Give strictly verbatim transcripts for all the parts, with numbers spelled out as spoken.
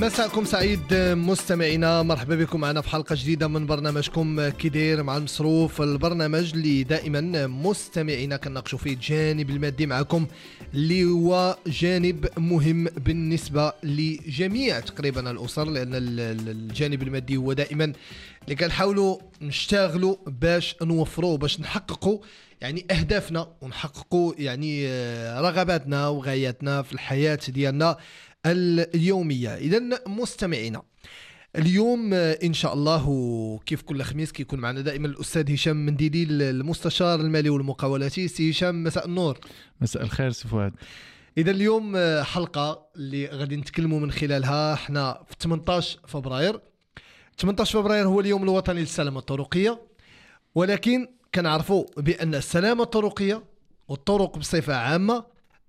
مساءكم سعيد مستمعينا، مرحبا بكم معنا في حلقة جديدة من برنامجكم كي داير مع المصروف، البرنامج اللي دائما مستمعينا كنناقشوا فيه الجانب المادي معكم، اللي هو جانب مهم بالنسبة لجميع تقريبا الأسر، لأن الجانب المادي هو دائما اللي كنحاولوا نشتغلوا باش نوفروه، باش نحققوا يعني أهدافنا ونحققوا يعني رغباتنا وغاياتنا في الحياة ديالنا اليومية. إذن مستمعينا، اليوم إن شاء الله كيف كل خميس كيكون معنا دائما الأستاذ هشام منديدي، المستشار المالي والمقاولاتي. سي هشام، مساء النور. مساء الخير سي فؤاد. إذا اليوم حلقة اللي غادي نتكلموا من خلالها احنا في ثمانية عشر فبراير. ثمانية عشر فبراير هو اليوم الوطني للسلامة الطرقية، ولكن كنعرفوا بأن السلامة الطرقية والطرق بصفة عامة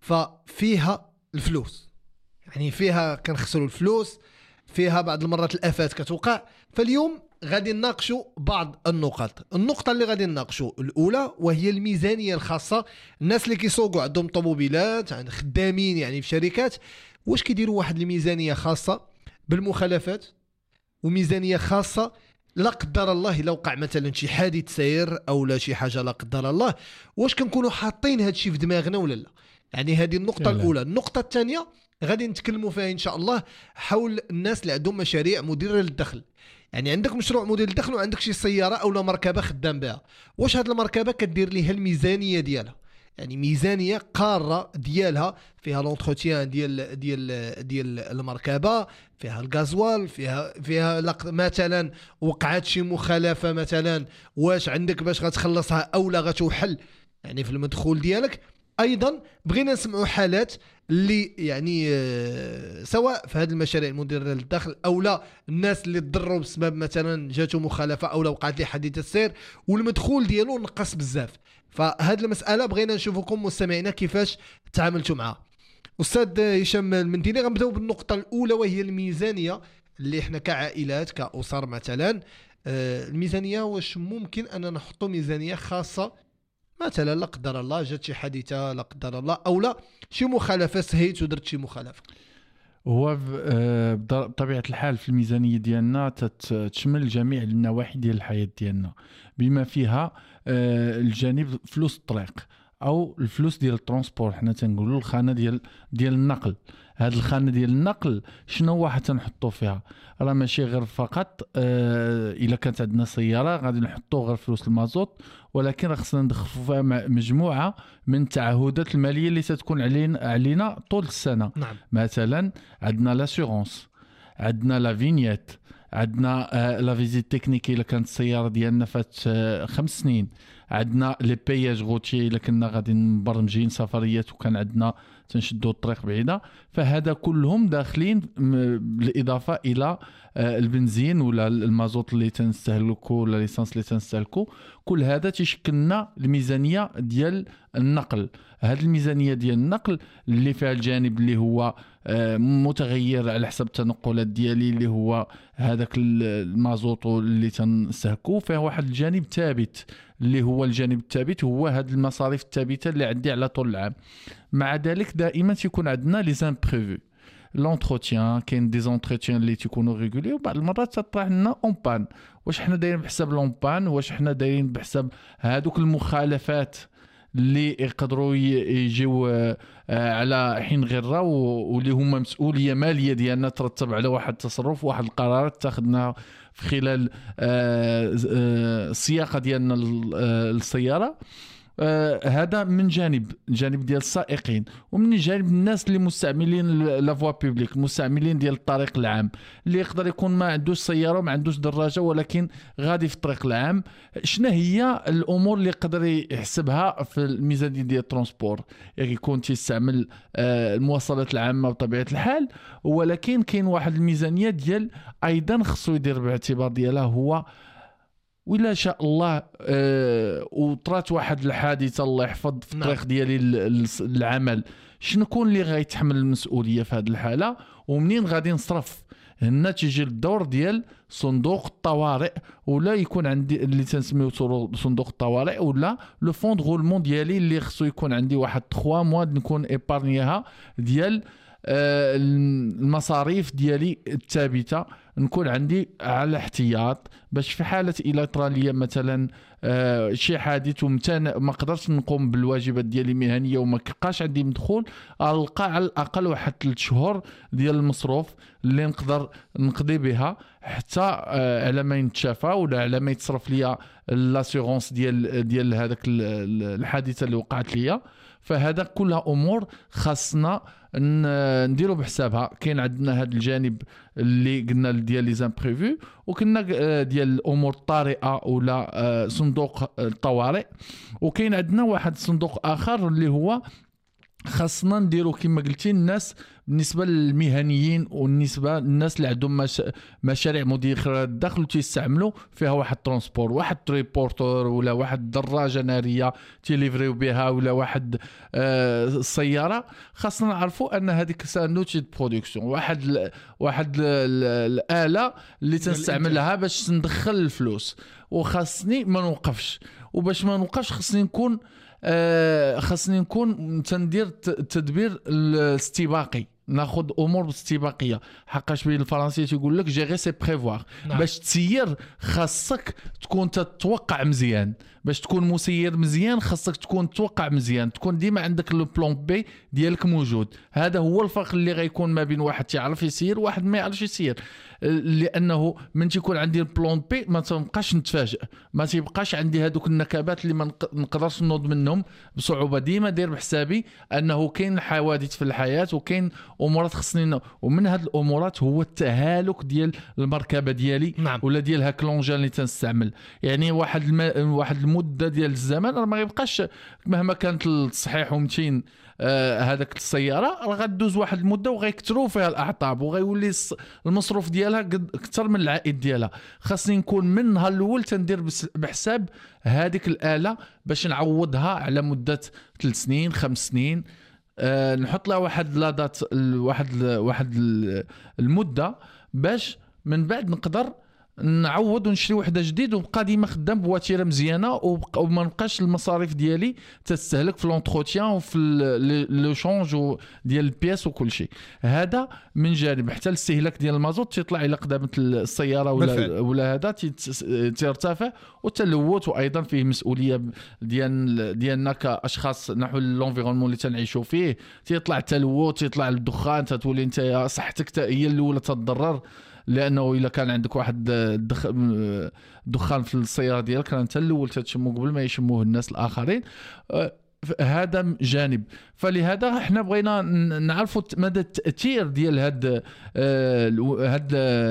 ففيها الفلوس، يعني فيها كنخسروا الفلوس، فيها بعض المرات الآفات كتوقع. فاليوم غادي نناقشوا بعض النقط. النقطة اللي غادي نناقشوا الأولى وهي الميزانية الخاصة. الناس اللي كيسوقوا عندهم طوموبيلات، يعني خدامين يعني في شركات، واش كيديروا واحد الميزانية خاصة بالمخالفات، وميزانية خاصة لا قدر الله لو وقع مثلا شي حادث سير او لا شي حاجة لا قدر الله، واش كنكونوا حاطين هذا الشيء في دماغنا ولا لا؟ يعني هذه النقطة الأولى. النقطة الثانية غادي نتكلموا فيها إن شاء الله حول الناس اللي عندهم مشاريع مديرة للدخل. يعني عندك مشروع مدير للدخل وعندك شي سيارة أو لا مركبة خدام بها، واش هاد المركبة كدير ليها الميزانية ديالها؟ يعني ميزانية قارة ديالها فيها لونتروتيان ديال ديال ديال المركبة، فيها الغازوال، فيها فيها مثلا وقعت شي مخالفة مثلا، واش عندك باش غتخلصها أو لا غتوحل يعني في المدخول ديالك. ايضا بغينا نسمعوا حالات اللي يعني سواء في هذه المشاريع المديرة للدخل او لا الناس اللي تضروا بسبب مثلا جاتو مخالفة او لا وقعت لي حادثة السير والمدخول ديالو نقص بزاف. فهذه المسألة بغينا نشوفكم مستمعينا كيفاش تعاملتوا معها. أستاذ هشام المنديدي، غنبداو بالنقطة الأولى وهي الميزانية اللي احنا كعائلات كأسر مثلا. الميزانية واش ممكن أن نحطوا ميزانية خاصة مثلا لا قدر الله جات شي حادثه لا قدر الله او لا شي مخالفه سهيت ودرت شي مخالفه؟ هو بطبيعه الحال في الميزانيه ديالنا تشمل جميع النواحي ديال الحياه ديالنا، بما فيها الجانب فلوس الطريق او الفلوس ديال الترونسبور. حنا تنقولوا الخانه ديال ديال النقل. هاد الخانه ديال النقل شنو هو حتى نحطوا فيها؟ راه ماشي غير فقط آه الا كانت عندنا سياره غادي نحطوا غير فلوس المازوت، ولكن راه خصنا ندخلوا فيها مجموعه من التعهدات الماليه اللي ستكون علينا علينا طول السنه. نعم. مثلا عندنا لاسيغونس، عندنا لا فينيت، عندنا آه لا فيزيت تكنيك الا كانت السياره ديالنا فات آه خمس سنين، عندنا لي بياج غوتي الا كنا غادي مبرمجين سفريات وكان عندنا تنشدوا الطريق بعيده. فهذا كلهم داخلين بالاضافه الى البنزين ولا المازوت اللي تنستهلكو ولا ليسانس اللي تنستهلكو. كل هذا تيشكلنا الميزانيه ديال النقل. هذه الميزانيه ديال النقل اللي فيها الجانب اللي هو متغير على حسب التنقلات ديالي، اللي هو هذاك المازوت اللي تنستهلكو، فيها واحد الجانب ثابت اللي هو الجانب الثابت هو هذه المصاريف الثابته اللي عندي على طول العام. مع ذلك دائما تيكون عندنا لي زامبريفو، لونتروتيان، كاين دي زونتروتيان اللي تيكونوا ريغولي وبعض المرات تطرح لنا اون بان. واش حنا دايرين بحساب لون بان؟ واش حنا دايرين بحساب هذوك المخالفات اللي يقدروا يجيو على حين غره واللي هما مسؤوليه ماليه ديالنا ترتب على واحد التصرف واحد القرارات تاخذنا في خلال السياقه ديالنا للسياره. آه هذا من جانب جانب ديال السائقين، ومن جانب الناس اللي مستعملين لا فوا بوبليك، مستعملين ديال الطريق العام، اللي يقدر يكون ما عندوش سياره وما عندوش دراجه ولكن غادي في الطريق العام. شنو هي الامور اللي يقدر يحسبها في الميزانيه ديال الترونسبور؟ يكون تيستعمل آه المواصلات العامه بطبيعه الحال، ولكن كاين واحد الميزانيه ديال ايضا خصو يدير باعتبار ديالها هو ولا شاء الله أه وطرات واحد الحادثه الله يحفظ في الطريق نعم. ديالي العمل، شنو كون اللي غيتحمل المسؤوليه في هذه الحاله ومنين غادي نصرف؟ هنا تيجي الدور ديال صندوق الطوارئ، ولا يكون عندي اللي تنسميو صندوق الطوارئ ولا لو فون دو رولمون ديالي اللي خصو يكون عندي واحد ثلاثة موا نكون ايبارنيها ديال آه المصاريف ديالي الثابته نكون عندي على احتياط، باش في حاله الى طرا ليا مثلا آه شي حادث ومتان ما قدرتش نقوم بالواجبات ديالي المهنيه وما كبقاش عندي مدخول، القى على الاقل واحد ثلاث شهور ديال المصروف اللي نقدر نقضي بها حتى آه على ما يتشافى ولا على ما يتصرف ليا لاسيغونس ديال ديال هذاك الحادثه اللي وقعت ليا. فهذا كلها امور خاصنا نديروا بحسابها. كاين عندنا هذا الجانب اللي قلنا ديال لي زامبريفو، وكنا ديال الامور الطارئه ولا صندوق الطوارئ، وكاين عندنا واحد الصندوق اخر اللي هو خاصنا نديروا كما قلتي الناس بالنسبه للمهنيين والنسبه للناس اللي عندهم مش... مشاريع مدخره الدخل وتيستعملوا فيها واحد ترونسبور، واحد تريبورتور ولا واحد دراجه ناريه تيليفريو بها ولا واحد آه السياره. خاصنا نعرفوا ان هذيك سانوتي دو برودكسيون، واحد ال... واحد ال... الاله اللي تنستعملها باش ندخل الفلوس، وخاصني ما نوقفش. وباش ما نوقفش خاصني نكون آه خاصني نكون تندير التدبير الاستباقي، ناخذ امور باستباقيه. حقاش بالفرنسيه تيقول لك جيري سي بريفوار. نعم. باش تسير خاصك تكون تتوقع مزيان، باش تكون مسير مزيان خاصك تكون توقع مزيان، تكون ديما عندك لو بلان بي ديالك موجود. هذا هو الفرق اللي غيكون ما بين واحد يعرف يسير وواحد ما يعرفش يسير، لانه من تيكون عندي البلان بي ما تبقاش نتفاجئ، ما تيبقاش عندي هذوك النكبات اللي ما نقدرش نوض منهم بصعوبه. ديما دير بحسابي انه كاين حوادث في الحياه وكاين امورات خصني، ومن هذه الامورات هو التهالك ديال المركبه ديالي. نعم. ولا ديال هاك لونجان اللي تنستعمل. يعني واحد الم... واحد المده ديال الزمن راه ما غيبقاش مهما كانت الصحيح ومتين آه هذاك السياره راه غدوز واحد المده وغيكثروا فيها الاعطاب وغيولي المصروف ديالها اكثر من العائد ديالها. خاصني نكون من النهار الاول تندير بحساب هذيك الاله باش نعوضها على مده ثلاث سنين خمس سنين. أه نحط لها واحد لا دات واحد واحد المده باش من بعد نقدر نعوض ونشري وحده جديد وبقى ديما خدام بواتيره مزيانه وما نبقاش المصاريف ديالي تستهلك في لونتروتيان وفي لو شونج ديال البياس وكل شيء. هذا من جانب. حتى الاستهلاك ديال المازوت تيطلع الى قدامه السياره ولا بالفعل. ولا هذا تيرتفع والتلوث، وايضا فيه مسؤوليه ديال ديالنا كاشخاص نحو لونفيرونمون اللي تنعيشوا فيه. تيطلع التلوث، تيطلع الدخان، تتولي انت صحتك هي الاولى تتضرر، لانه الا كان عندك واحد دخ... دخان في السياره ديالك انت الاول تشمو قبل ما يشموه الناس الاخرين. هذا جانب. فلهذا احنا بغينا نعرفوا مدى التاثير ديال هاد هاد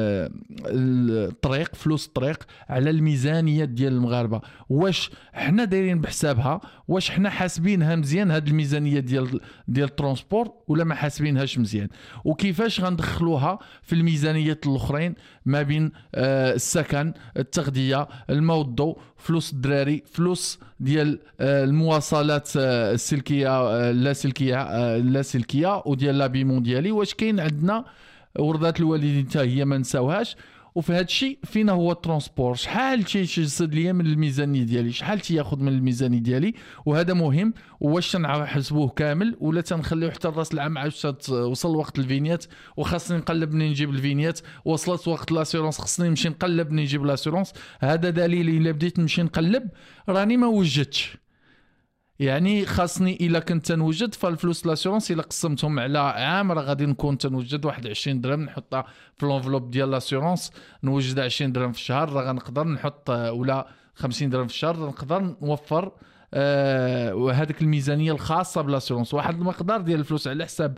الطريق فلوس الطريق على الميزانيه ديال المغاربه. واش احنا دايرين بحسابها؟ واش احنا حاسبينها مزيان هاد الميزانيه ديال ديال الترونسبور ولا ما حاسبينهاش مزيان؟ وكيفاش غندخلوها في الميزانيات الاخرين ما بين السكن، التغذيه، الماء والضوء، فلوس الدراري، فلوس ديال المواصلات السلكيه لا سلكيه لا سلكيه وديال لابيمون ديالي. واش كاين عندنا وردات الوالدين حتى هي ما نساوهاش؟ وفي هذا الشيء فينا هو الترونسبور شحال تيجسد ليا من الميزانيه ديالي، شحال تياخذ من الميزانيه ديالي، وهذا مهم. واش تنحسبوه كامل ولا تنخليو حتى راس العام عاد وصل وقت الفينيات وخاصني نقلب منين نجيب الفينيات، وصلت وقت لاسيرونس خاصني نمشي نقلب منين نجيب لاسيرونس. هذا دليل الا بديت نمشي نقلب راني ما وجدتش. يعني خاصني الا كنت تنوجد فالفلوس لاسيرونس الا قسمتهم على عام راه غادي نكون تنوجد واحد عشرين درهم نحطها في لونفلوب ديال لاسيرونس، نوجد عشرين درهم في الشهر راه غنقدر نحط ولا خمسين درهم في الشهر نقدر نوفر آه وهذيك الميزانيه الخاصه بالاسيرونس. واحد المقدار ديال الفلوس على حساب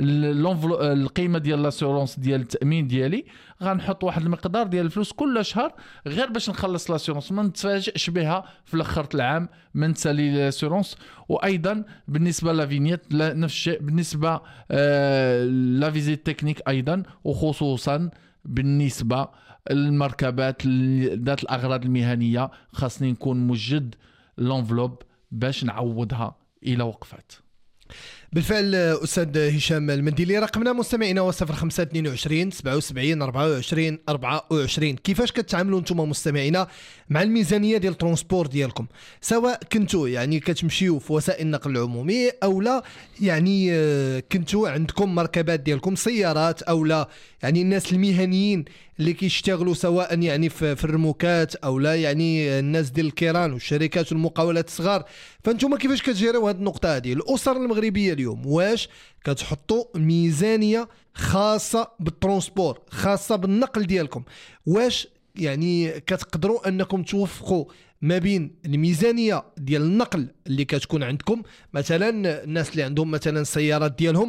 القيمه ديال الاسيرونس ديال التامين ديالي غنحط واحد المقدار ديال الفلوس كل شهر غير باش نخلص لاسيرونس ما نتفاجئش بها في الاخر العام من تسالي لاسيرونس. وايضا بالنسبه لافينيت نفس الشيء، بالنسبه آه لا فيزيت تكنيك ايضا، وخصوصا بالنسبه المركبات ذات الاغراض المهنيه خاصني نكون موجد لونفلوب باش نعوضها الى وقفات. بالفعل أستاذ هشام المنديلي. رقمنا مستمعينا هو صفر خمسة اثنين وعشرين سبعة وسبعين أربعة وعشرين أربعة وعشرين. كيفاش كتعاملوا نتوما مستمعينا مع الميزانية ديال الترونسبور ديالكم، سواء كنتوا يعني كتمشيو في وسائل النقل العمومي أو لا يعني كنتوا عندكم مركبات ديالكم سيارات أو لا، يعني الناس المهنيين اللي كيشتغلوا سواء يعني في الرموكات او لا، يعني الناس ديال الكيران والشركات والمقاولات الصغار. فانتم كيفاش كتجيروا هذه النقطه هذه؟ الاسر المغربيه اليوم واش كتحطوا ميزانيه خاصه بالترونسبور، خاصه بالنقل ديالكم؟ واش يعني كتقدروا انكم توفقوا ما بين الميزانيه ديال النقل اللي كتكون عندكم، مثلا الناس اللي عندهم مثلا سيارات ديالهم،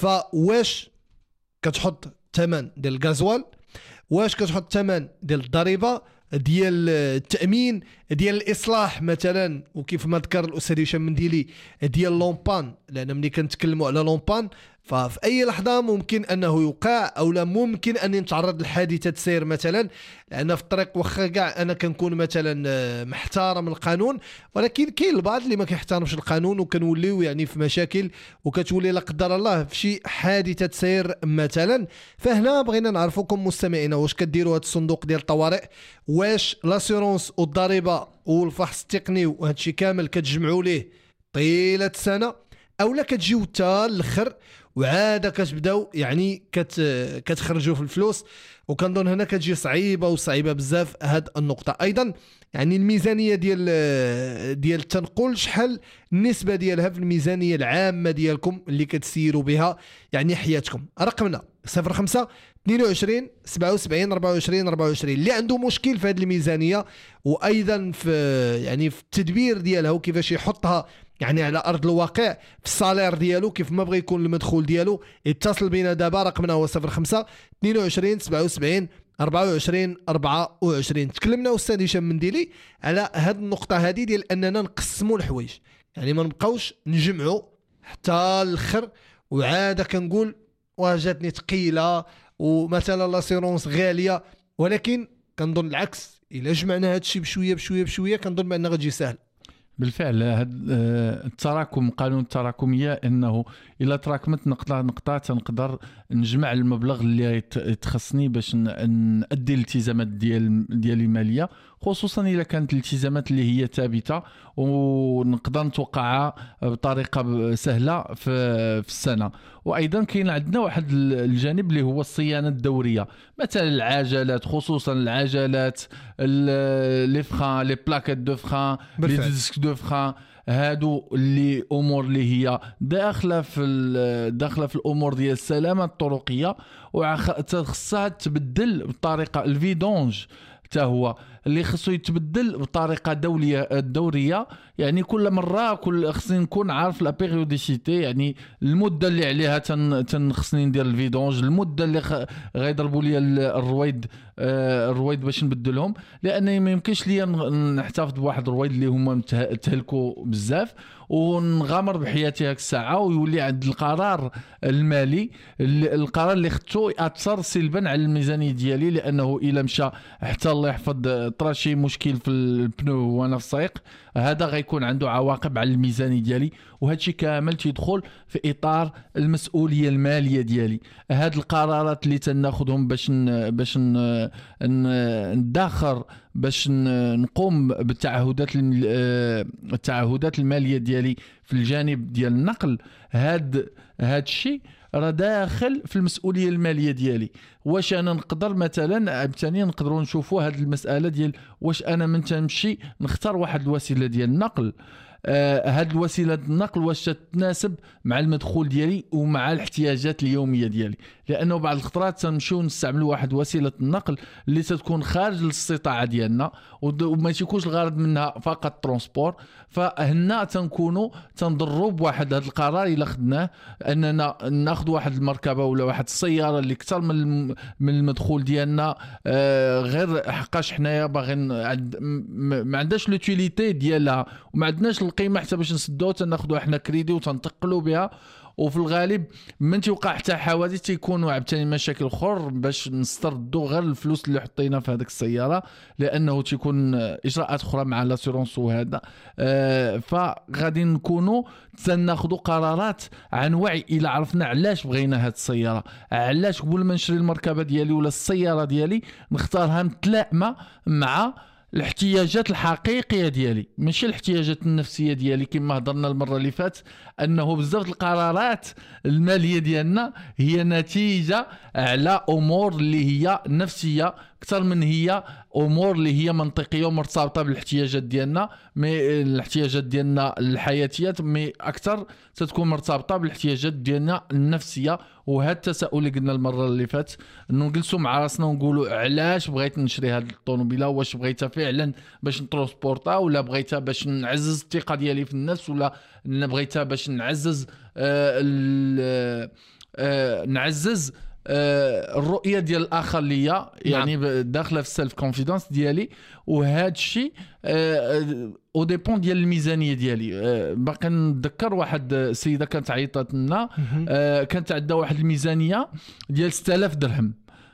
فواش كتحط ثمن ديال الغازوال، واش كتحط ثمن ديال الضريبه ديال التامين ديال الاصلاح مثلا، وكيف ما ذكر الاستاذ هشام منديلي ديال لومبان، لان ملي كنتكلموا على لومبان ففي اي لحظه ممكن انه يوقع او لا ممكن ان نتعرض لحادثه سير مثلا، لان في الطريق واخا كاع انا كنكون مثلا محترم القانون، ولكن كاين البعض اللي ما كيحترمش القانون وكنوليو يعني في مشاكل وكتولي لا قدر الله في شي حادثه سير مثلا. فهنا بغينا نعرفوكم مستمعينا واش كديروا هذا الصندوق ديال الطوارئ، واش لاسيرونس والضريبه والفحص التقني وهذا الشيء كامل كتجمعوا ليه طيله السنه، او لا كتجيو حتى الاخر وعاد كتبداو يعني كت كتخرجوا في الفلوس؟ وكنظن هنا كتجي صعيبه وصعيبه بزاف هاد النقطه. ايضا يعني الميزانيه ديال ديال التنقل شحال النسبه ديالها في الميزانيه العامه ديالكم اللي كتسيروا بها يعني حياتكم؟ رقمنا صفر خمسة اثنين وعشرين سبعة وسبعين أربعة وعشرين أربعة وعشرين. اللي عنده مشكل في هذه الميزانيه وايضا في يعني في التدبير ديالها وكيفاش يحطها يعني على ارض الواقع في الصالير ديالو، كيف ما بغى يكون المدخول ديالو، اتصل بينا دابا. رقمنا هو صفر خمسة اثنين وعشرين سبعة وسبعين أربعة وعشرين أربعة وعشرين. تكلمنا استاذ هشام منديلي على هذه النقطه هذه ديال اننا نقسموا الحوايج، يعني ما نبقاوش نجمعوا حتى الاخر وعاده كنقول واجاتني ثقيله ومثلا لاسيرونس غاليه، ولكن كنظن العكس، الا جمعنا هذا الشيء بشويه بشويه بشويه كنظن بان غتجي سهل. بالفعل هذا التراكم، قانون التراكميه، انه الا تراكمت نقطه نقطه تنقدر نجمع المبلغ اللي تخصني باش نادي الالتزامات ديال ديالي الماليه، خصوصا الا كانت الالتزامات اللي هي ثابته ونقدر نتوقعها بطريقه سهله في في السنه. وايضا كاين عندنا واحد الجانب اللي هو الصيانه الدوريه، مثلا العجلات، خصوصا العجلات، لي فران، لي بلاكيت دو فران، لي ديسك دو فران، هادو اللي امور اللي هي داخله في داخله في الامور ديال السلامه الطرقيه، وخصها تبدل بطريقه الفيدونج حتى هو اللي خصو يتبدل بطريقه دوليه دوريه، يعني كل مره كل خصني نكون عارف لا بيريوديسيتي، يعني المده اللي عليها تن خصني ندير الفيدونج، المده اللي غيضربوا لي الرويد الرويد باش نبدلهم، لان ما يمكنش ليا نحتفظ بواحد الرويد اللي هما تهلكوا بزاف ونغامر بحياتي هاك الساعه ويولي عند القرار المالي القرار اللي خدته ياثر سلبا على الميزانيه ديالي، لانه الا مشى حتى الله يحفظ طرا شي مشكل في البنو وانا في السائق، هذا غيكون عنده عواقب على الميزانيه ديالي، وهذا الشيء كامل تيدخل في اطار المسؤوليه الماليه ديالي. هاد القرارات اللي تناخذهم باش ن... باش ن... ندخر باش نقوم بالتعهدات التعهدات الماليه ديالي في الجانب ديال النقل، هاد هاد الشيء راه داخل في المسؤوليه الماليه ديالي. واش انا نقدر مثلا ثاني نقدروا نشوفوا هاد المساله ديال واش انا من تمشي نختار واحد الوسيله ديال النقل، آه هاد الوسيله النقل واش تتناسب مع المدخول ديالي ومع الاحتياجات اليوميه ديالي، لانه بعض الخطرات تنمشيو نستعملوا واحد وسيله النقل اللي تتكون خارج الاستطاعه ديالنا وما تيكونش الغرض منها فقط ترونسبور، فهنا تنكونوا تنضروا بواحد هذا القرار الا خدناه اننا ناخذ واحد المركبه ولا واحد السياره اللي اكثر من من المدخول ديالنا، آه غير حقاش حنايا باغيين عند ما عندناش لوتيليتي ديالها وما عندناش القيمه حتى باش نسدوها، تناخذوها حنا كريدي وتنتقلوا بها وفي الغالب من تيوقع حتى حوادث تيكونوا عبتاني مشاكل اخر باش نستردوا غير الفلوس اللي حطينا في هذيك السياره لانه تيكون اجراءات اخرى مع لاسيرونس وهذا. آه فغادي نكونوا تناخذوا قرارات عن وعي الى عرفنا علاش بغينا هذه السياره، علاش قبل ما نشري المركبه ديالي ولا السياره ديالي نختارها متلائمه مع الاحتياجات الحقيقيه ديالي ماشي الاحتياجات النفسيه ديالي. كما هضرنا المره اللي فات انه بزاف القرارات الماليه ديالنا هي نتيجه على امور اللي هي نفسيه اكثر من هي امور اللي هي منطقيه ومرتبطه بالاحتياجات ديالنا. مي الاحتياجات ديالنا الحياتيات مي اكثر ستكون مرتبطه بالاحتياجات ديالنا النفسيه. وهذا التساؤل اللي قلنا المره اللي فات انه نجلسوا مع راسنا ونقولوا علاش بغيت نشري هذه الطوموبيله، واش بغيتها فعلا باش نترونسبورطا ولا بغيتها باش نعزز الثقه ديالي في النفس ولا بغيتها باش نعزز آه آه نعزز آه الرؤيه ديال الاخر ليا يعني نعم. داخله في السيلف كونفيدنس ديالي. وهذا الشيء آه او ديبون ديال الميزانيه ديالي. آه باقي نتذكر واحد السيده كانت عيطات لنا آه كانت عندها واحد الميزانيه ديال ستة آلاف درهم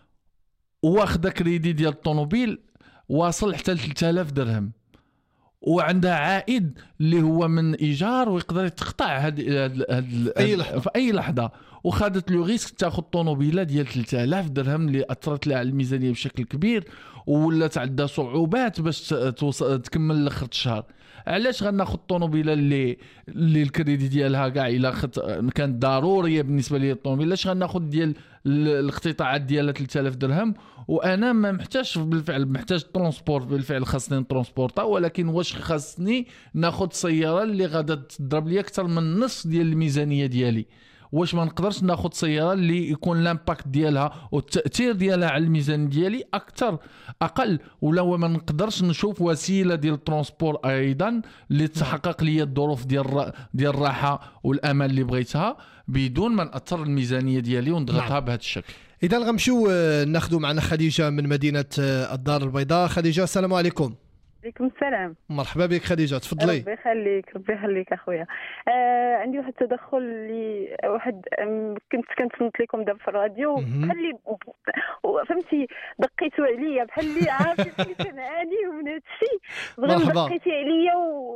واخذه كريدي ديال الطوموبيل واصل حتى ل ثلاثة آلاف درهم وعندها عائد اللي هو من ايجار ويقدر يتقطع هاد هاد اي لحظه في اي لحظه. وخدت لو ريسك تاخذ طوموبيله ديال ثلاثة آلاف درهم اللي اثرت لها على الميزانيه بشكل كبير ولات عندها صعوبات باش تكمل لاخر الشهر. علاش غناخذ طوموبيله اللي اللي الكريدي ديالها كاع الا خت كانت ضروريه بالنسبه لي الطوموبيله علاش غناخذ ديال الاقتطاعات ديالها ثلاثة آلاف درهم وانا ما محتاجش بالفعل محتاج ترونسبور بالفعل خاصني نترونسبورطا ولكن واش خاصني ناخذ سياره اللي غادا تضرب لي اكثر من نص ديال الميزانيه ديالي. واش ما نقدرش ناخذ سياره اللي يكون لامباكت ديالها والتاثير ديالها على الميزان ديالي اكثر اقل ولا ما نقدرش نشوف وسيله ديال الترونسبور ايضا اللي تحقق لي الظروف ديال ديال الراحه والامان اللي بغيتها بدون ما ناثر الميزانيه ديالي ونضغطها بهذا الشكل. اذا غنمشيو ناخذوا معنا خديجه من مدينه الدار البيضاء. خديجه السلام عليكم. عليكم السلام. مرحبا بك خديجه تفضلي. ربي يخليك ربي يخليك اخويا. آه عندي واحد التدخل اللي واحد كنت كنتصنت لكم دابا في الراديو بحال اللي فهمتي دقيتوا عليا بحال اللي عارفين كنعاني من هذا الشيء فريمون دقيتي عليا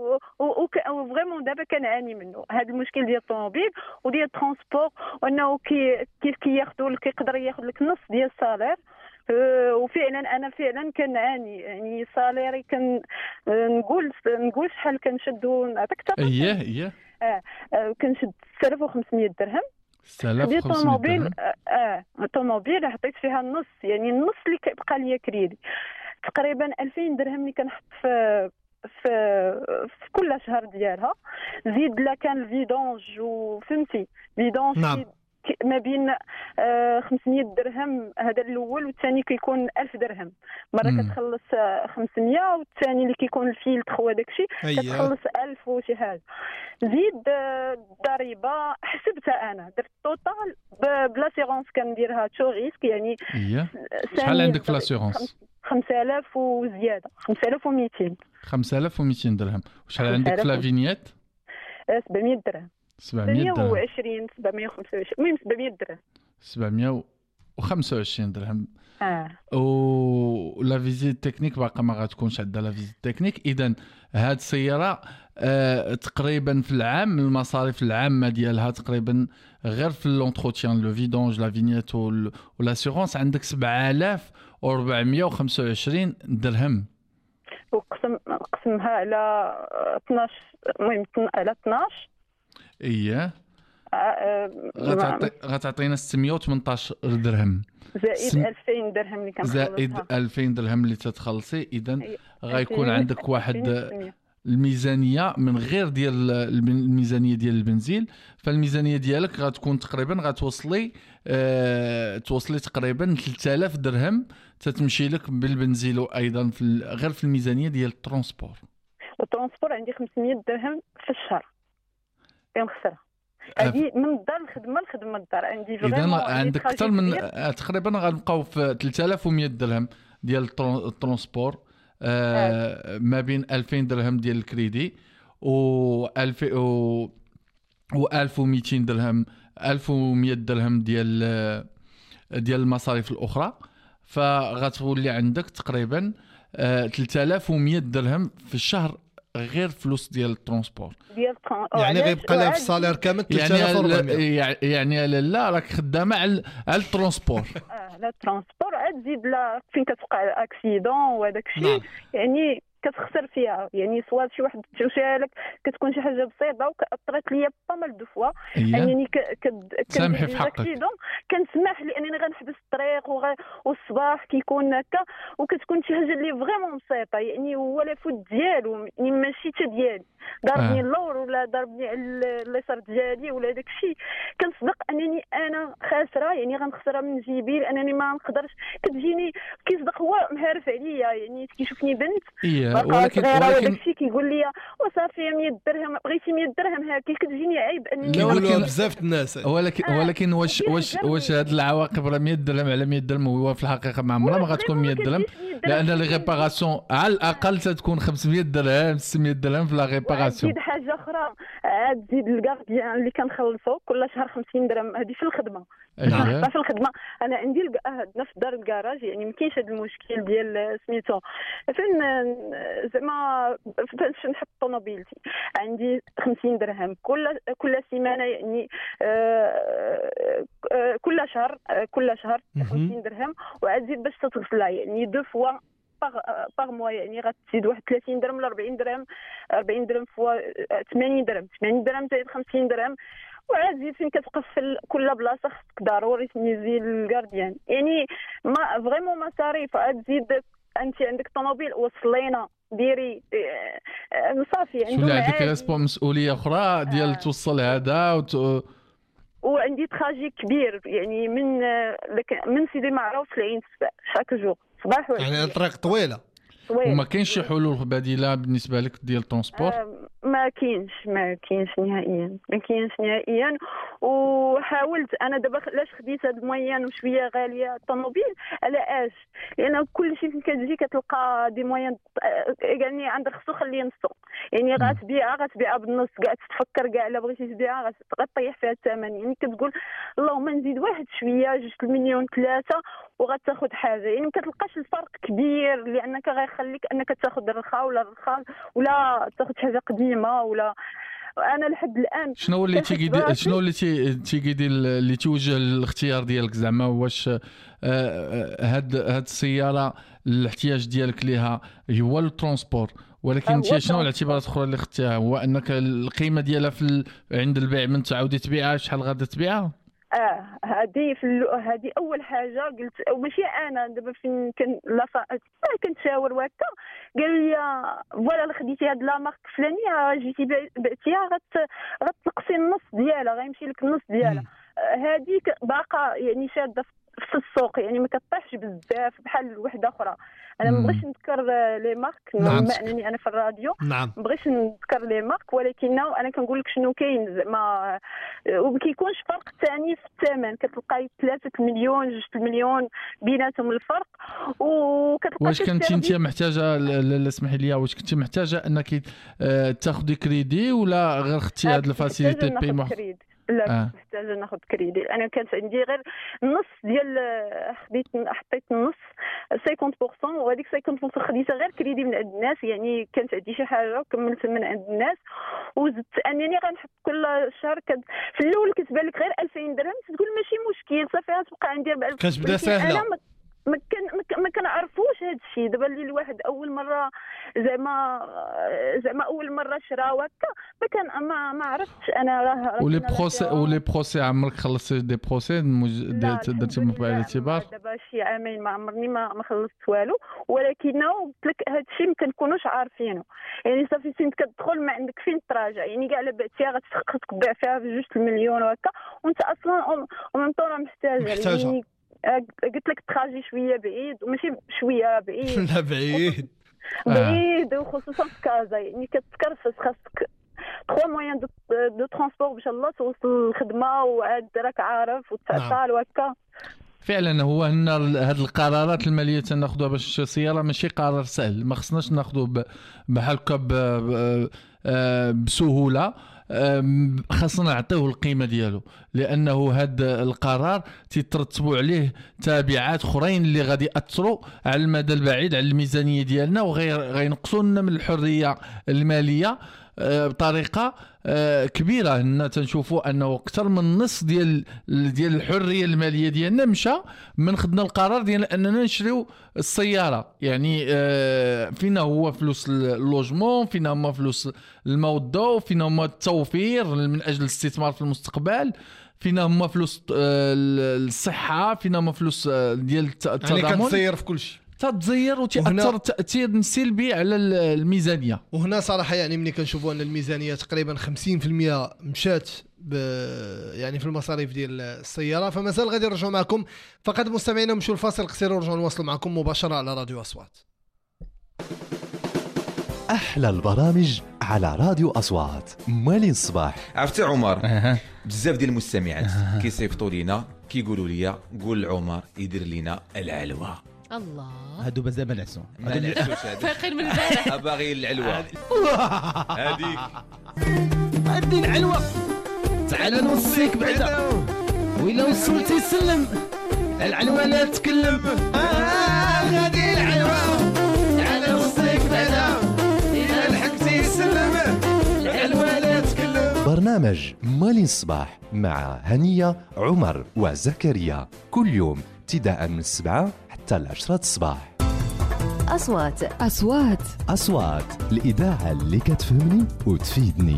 وفريمون دابا كنعاني منه هذا المشكل ديال الطوموبيل وديال الترونسبور وانه كي كيف كياخذوا لك يقدر ياخذ لك نص ديال السالير. وفعلا انا فعلا كنعاني يعني صاليري كان نقول نقول شحال كنشدو نعطيك حتى اييه اييه اه كنشد ستة آلاف وخمسمية درهم. ستة آلاف وخمسمية درهم اه الطوموبيل حطيت فيها النص يعني النص اللي كيبقى ليا كريدي تقريبا ألفين درهم اللي كنحط في في في كل شهر ديالها. زيد لا كان الفيدونج وفهمتي فيدونج نعم. ما بين خمسمية درهم هذا الاول والثاني كيكون ألف درهم. مره كتخلص خمسمية والثاني اللي كيكون الفيلتر وداك الشيء كتخلص ألف وشي حاجه. زيد الضريبه حسبتها انا درت توتال بلا سيرونس كنديرها تو ريسك يعني شحال عندك في لاسيرونس؟ خمسة آلاف وزياده خمسة آلاف ومئتين خمسة آلاف ومئتين درهم. وشحال عندك في لافينيات؟ سبعمية درهم سبعمية درهم وعشرين سبعمية وخمسة وعشرين المهم سبعمية درهم سبعمية وخمسة وعشرين درهم. اه ولا فيزيت تكنيك باقا ما غاتكونش عندها لا فيزيت تكنيك. اذا هاد السياره آه تقريبا في العام المصاريف العامه ديالها تقريبا غير في لونتروتيان لو فيدونج لا فينيت والاسيغونس عندك سبعة آلاف وأربعمية وخمسة وعشرين درهم. وقسم قسمها على اثناش المهم على اثناش اييه غتعطي غتعطينا ستمية وثمنطاش درهم زائد سم... ألفين درهم اللي كنخلصها زائد ألفين درهم اللي تتخلصي. اذا غيكون عندك واحد الميزانيه من غير ديال الميزانيه ديال البنزين. فالميزانيه ديالك غتكون تقريبا غتوصلي أه... توصلي تقريبا ثلاثة آلاف درهم تتمشي لك بالبنزين وايضا في ال... غير في الميزانيه ديال الترونسبور. الترونسبور عندي خمسمية درهم في الشهر يوم خسرها هذه من الدار الخدمه الخدمه الدار عندي اذا عندك اكثر من تقريبا غنبقاو في ثلاثة آلاف ومئة درهم ديال الترونسبور آه ما بين ألفين درهم ديال الكريدي و ألف و و ألف ومئتين درهم ألف ومئة درهم ديال ديال المصاريف الاخرى، فغتولي عندك تقريبا ثلاثة آلاف ومئة درهم في الشهر غير فلوس ديال الترونسبور. ديال يعني غيبقى لها في الصالير كامل ثلاثة آلاف وأربعمية. يعني لا راك خدامه على على الترونسبور. اه على الترونسبور عاد زيد لا فين كتوقع الاكسيدون وهذاك الشيء. نعم. يعني كتخسر فيها، يعني سواء شي واحد تشوشها لك كتكون شي حاجه بسيطه. وكثرت ليا با مال دو فوا انني سامحي في حقك كنسمح لانني غنحبس الطريق وغ... والصباح كيكون هكا وكتكون شي حاجه اللي فريمون بسيطه، يعني هو لا فوت ديالو يعني ماشي حتى ديالي ضربني اللور ولا ضربني على اليسار ديالي ولا داك الشيء. كنصدق انني انا خاسره، يعني غنخسرها من جيبي لانني ما نقدرش. كتجيني كيصدق هو مهارف عليا، يعني كيشوفني بنت ولكن ولكن شي كيقول لي وصافي مية درهم بغيتي مية درهم هاكي. كتجيني عيب انني كيقولوا بزاف الناس. ولكن ولكن واش واش واش هاد العواقب راه مية درهم على مية درهم هو في الحقيقه ما عمرها ما غتكون مية درهم، لان لي ريباراسيون على الاقل تتكون خمسمية درهم ستمية درهم في لا ريباراسيون. زيد حاجه اخرى عاد زيد الكارديان اللي كنخلصوا كل شهر خمسين درهم، هذه في الخدمه. نعم في الخدمه انا عندي هدنا في دار الكراج، يعني ما كاينش هذا المشكل ديال سميتو فين زعما فاش نحط طوموبيلتي عندي خمسين درهم كل كل سيمانه، يعني آه آه كل شهر آه كل شهر خمسين درهم. وعاد زيد باش تغسلها يعني دو فوا باغ موا، يعني غتزيد واحد ثلاثين درهم ولا أربعين درهم. أربعين درهم فوا ثمانين درهم ثمانين درهم زائد خمسين درهم. وعاد زيد فين كتوقف في كل بلاصه خصك ضروري تنيزي الكارديان، يعني ما فريمون مصاريف. عاد زيد انت عندك طوموبيل وصلينا ديري صافي عندهم عندك مسؤوليه اخرى ديال آه. توصل هذا وت... وعندي تراجي كبير، يعني من من سيدي معروف لعين شاك جو صباح وعشيه، يعني الطريق طويله. وما كاينش شي حلول بديله بالنسبه لك ديال الترونسبور؟ آه ما كاينش ما كاينش نهائيا ما كاينش نهائيا. وحاولت انا دابا علاش خديت هاد المويان وشويه غاليه الطوموبيل على اش، لان كل شيء فين كتجي كتلقى دي مويان يعني عندك خصو خليه نصو، يعني غتبيعها غتبيعها بالنص كاع تفكر كاع الا بغيتي تبيعها غطيح فيها الثمن. يعني كتقول اللهم نزيد واحد شويه جوج المليون ثلاثه وغتاخذ حاجه، يعني ما كتلقاش الفرق كبير لانك غيخليك انك تاخذ الرخاء ولا الرخاء ولا تاخذ حاجه قديمه. ولا انا لحد الان شنو اللي تيقيدي شنو اللي تيقيدي اللي توجه الاختيار ديالك زعما واش هاد هاد السياره الاحتياج ديالك ليها هو الترونسبور، ولكن انت شنو الاعتبارات الاخرى اللي اختيها؟ هو انك القيمه ديالها في عند البيع من تعاودي تبيعها شحال غادي تبيعها؟ اه هذه في هذه اول حاجه قلت، وماشي انا دابا فين كان لا كنتشاور وهكا قال لي فوالا خديتي هاد لا مارك فلانيه جيتي بعتيها غتنقصي النص ديالها غيمشي لك النص ديالها. هذيك باقا يعني شاده في السوق، يعني ما كطيحش بزاف بحال وحده اخرى. انا ما بغيتش نذكر لي مارك بما انني انا في الراديو، نعم ما بغيتش نذكر لي مارك، ولكن انا كنقول لك شنو كاين زعما. وما كيكونش فرق ثاني في الثمن، كتلقاي ثلاثة مليون جوج المليون بيناتهم الفرق. وكتلقى واش كنتي انت محتاجه لا اسمحي لي واش كنتي محتاجه انك تاخذي كريدي ولا غير اختي هاد الفاسيليتي باي لا آه. محتاجه ناخذ كريدي. انا كانت عندي غير نص ديال خديت حطيت نص خمسين بالمية وهذيك خمسين بالمية خديتها غير كريدي من عند الناس، يعني كانت عندي شي حاجه وكملت من عند الناس. وزدت انني غنحط كل شهر كد... في الاول كتبان لك غير ألفين درهم تقول ماشي مشكل صافي غتبقى عندي أربعة ألف. كتبدا ساهله ما كان ما كنعرفوش هذا الشيء. دابا اللي الواحد اول مره زعما زعما اول مره شرا وهكا ما كان ما ما عرفتش انا راه. ولي بروسي ولي بروسي عمرك خلصتي دي بروسي درتي في الاعتبار؟ دابا شي عامين ما عمرني ما ما خلصت والو، ولكن قلت لك هذا الشيء ما كنكونوش عارفينه. يعني صافي فين كتدخل ما عندك فين تراجع، يعني كاع الا بعتيها غتخصك تبيع فيها بجوج المليون وهكا وانت اصلا ومن طورا محتاجه. يعني قلت لك تراجي شويه بعيد وماشي شويه بعيد لا بعيد بعيد وخصوصا في كازا، يعني كتكرفس خاصك ثلاثة مويان دو ترونسبور باش الله توصل الخدمه وعاد راك عارف وتعطل وهكا. فعلا هو هنا هاد القرارات الماليه تناخذوها باش السياره ماشي قرار سهل، ما خصناش ناخذوه بحال هكا بسهوله. خاصنا نعطيه القيمه ديالو، لانه هذا القرار تيترتبوا عليه تابعات اخرين اللي غادي ياثروا على المدى البعيد على الميزانيه ديالنا وغير غينقصوا لنا من الحريه الماليه بطريقه كبيره. هنا تنشوفوا انه اكثر من النص ديال ديال الحريه الماليه ديالنا مشى من خدنا القرار ديال اننا نشريو السياره. يعني فينا هو فلوس اللوجمون، فينا هما فلوس الموظف، فينا هما التوفير من اجل الاستثمار في المستقبل، فينا هما فلوس الصحه، فينا هما فلوس ديال التضامن. يعني كتسير في كل شيء، تتزير وتأثر تأثير سلبي على الميزانية. وهنا صراحة يعني ملي كنشوفوا أن الميزانية تقريبا خمسين بالمئة مشات ب يعني في المصاريف ديال السيارة، فمازال غادي نرجعوا معكم. فقط مستمعينا نمشوا الفاصل قصير ونرجعوا نواصلوا معكم مباشرة على راديو أصوات. أحلى البرامج على راديو أصوات. مالين الصباح. عرفتي عمر بزاف ديال المستمعات كيصيفطوا لينا كيقولوا لي قول عمر يدير لنا العلوة. الله هادو بزاف ما نعسوا ما نعسوش فايقين من البارح باغي العلوة هذيك هادي العلوة. تعال نوصيك بعدا وإلا وصلتي سلم العلوة لا تكلم. هادي العلوة تعال نوصيك بعدا إلا لحقتي سلم العلوة لا تكلم. برنامج مالين الصباح مع هنية عمر وزكريا كل يوم ابتداء من السبعة حتى العشرة الصباح. أصوات أصوات أصوات الإذاعة اللي كتفهمني وتفيدني.